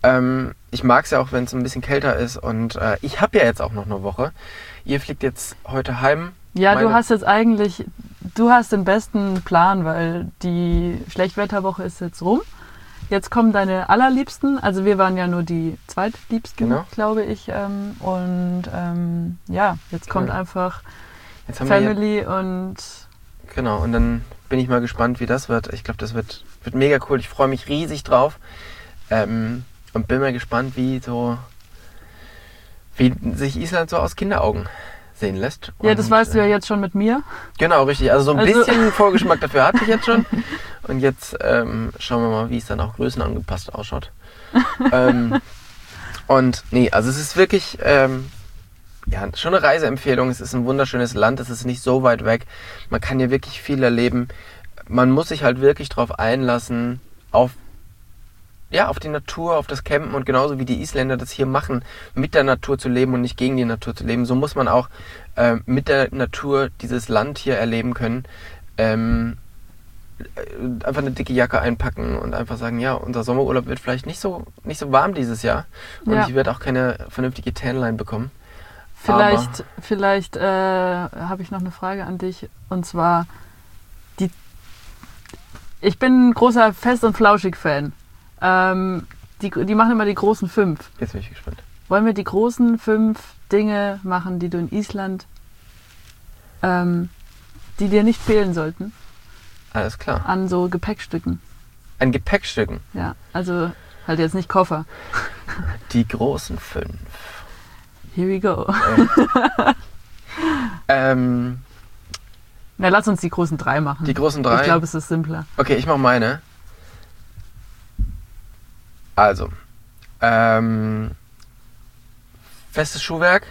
Ähm, ich mag es ja auch, wenn es ein bisschen kälter ist. Und äh, ich habe ja jetzt auch noch eine Woche. Ihr fliegt jetzt heute heim. Ja, Meine- du hast jetzt eigentlich, du hast den besten Plan, weil die Schlechtwetterwoche ist jetzt rum. Jetzt kommen deine allerliebsten, also wir waren ja nur die zweitliebsten, Genau. glaube ich. Ähm, und ähm, ja, jetzt kommt Genau. einfach Jetzt haben wir hier, Family und genau, und dann bin ich mal gespannt, wie das wird. Ich glaube, das wird, wird mega cool. Ich freue mich riesig drauf. Ähm, und bin mal gespannt, wie so wie sich Island so aus Kinderaugen sehen lässt. ja, das Und, weißt du ja äh, jetzt schon mit mir. Genau, richtig. Also so ein Also- bisschen Vorgeschmack dafür hatte ich jetzt schon. Und jetzt ähm, schauen wir mal, wie es dann auch größenangepasst ausschaut. ähm, und nee, also es ist wirklich ähm, ja, schon eine Reiseempfehlung. Es ist ein wunderschönes Land. Es ist nicht so weit weg. Man kann hier wirklich viel erleben. Man muss sich halt wirklich drauf einlassen, auf ja, auf die Natur, auf das Campen und genauso wie die Isländer das hier machen, mit der Natur zu leben und nicht gegen die Natur zu leben, so muss man auch äh, mit der Natur dieses Land hier erleben können. Ähm, äh, einfach eine dicke Jacke einpacken und einfach sagen, ja, unser Sommerurlaub wird vielleicht nicht so, nicht so warm dieses Jahr und Ja. ich werde auch keine vernünftige Tanline bekommen. Vielleicht, vielleicht äh, habe ich noch eine Frage an dich. Und zwar, die, ich bin ein großer Fest- und Flauschig-Fan. Ähm, die, die machen immer die großen fünf. Jetzt bin ich gespannt. Wollen wir die großen fünf Dinge machen, die du in Island, ähm, die dir nicht fehlen sollten, Alles klar. an so Gepäckstücken? An Gepäckstücken. Ja, also halt jetzt nicht Koffer. Die großen fünf. Here we go. Ähm, Na, lass uns die großen drei machen. die großen drei. Ich glaube, es ist simpler. Okay, ich mache meine. Also, ähm, festes Schuhwerk.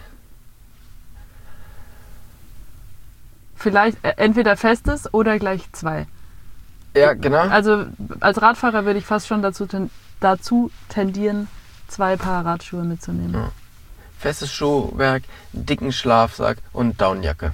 Vielleicht äh, entweder festes oder gleich zwei. Ja, genau. Also als Radfahrer würde ich fast schon dazu, ten, dazu tendieren, zwei Paar Radschuhe mitzunehmen. Ja. Festes Schuhwerk, dicken Schlafsack und Downjacke.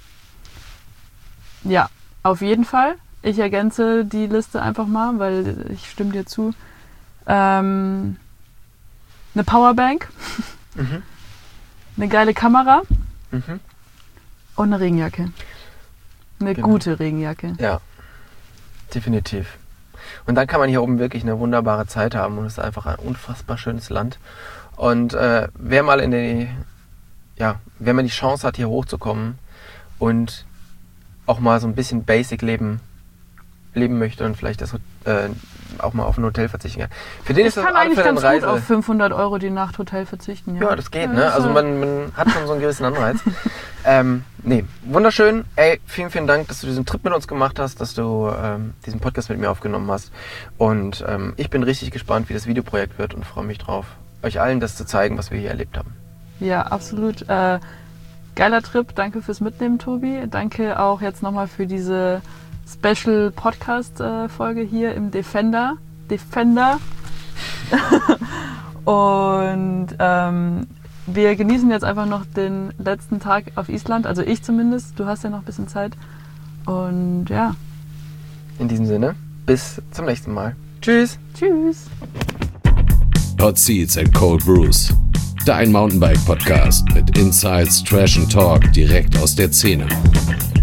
Ja, auf jeden Fall. Ich ergänze die Liste einfach mal, weil ich stimme dir zu. Ähm, eine Powerbank, Mhm. eine geile Kamera Mhm. und eine Regenjacke. Eine Genau. gute Regenjacke. Ja, definitiv. Und dann kann man hier oben wirklich eine wunderbare Zeit haben und es ist einfach ein unfassbar schönes Land. Und äh, wer mal in die, ja, wer mal die Chance hat, hier hochzukommen und auch mal so ein bisschen Basic leben, leben möchte und vielleicht das äh, auch mal auf ein Hotel verzichten kann. Für den Ich ist das kann auf alle eigentlich Fälle ganz eine gut Reise. auf fünfhundert Euro die Nacht Hotel verzichten. Ja, Ja, das geht, Ja, ne? das Also ist, man, man hat schon so einen gewissen Anreiz. ähm, nee, wunderschön. Ey, vielen, vielen Dank, dass du diesen Trip mit uns gemacht hast, dass du ähm, diesen Podcast mit mir aufgenommen hast. Und ähm, ich bin richtig gespannt, wie das Videoprojekt wird und freue mich drauf, euch allen das zu zeigen, was wir hier erlebt haben. Ja, absolut. Äh, geiler Trip. Danke fürs Mitnehmen, Tobi. Danke auch jetzt nochmal für diese Special Podcast äh, Folge hier im Defender. Defender. Und ähm, wir genießen jetzt einfach noch den letzten Tag auf Island. Also ich zumindest. Du hast ja noch ein bisschen Zeit. Und ja, In diesem Sinne, bis zum nächsten Mal. Tschüss! tschüss. Hot Seats and Cold Brews. Dein Mountainbike-Podcast mit Insights, Trash and Talk direkt aus der Szene.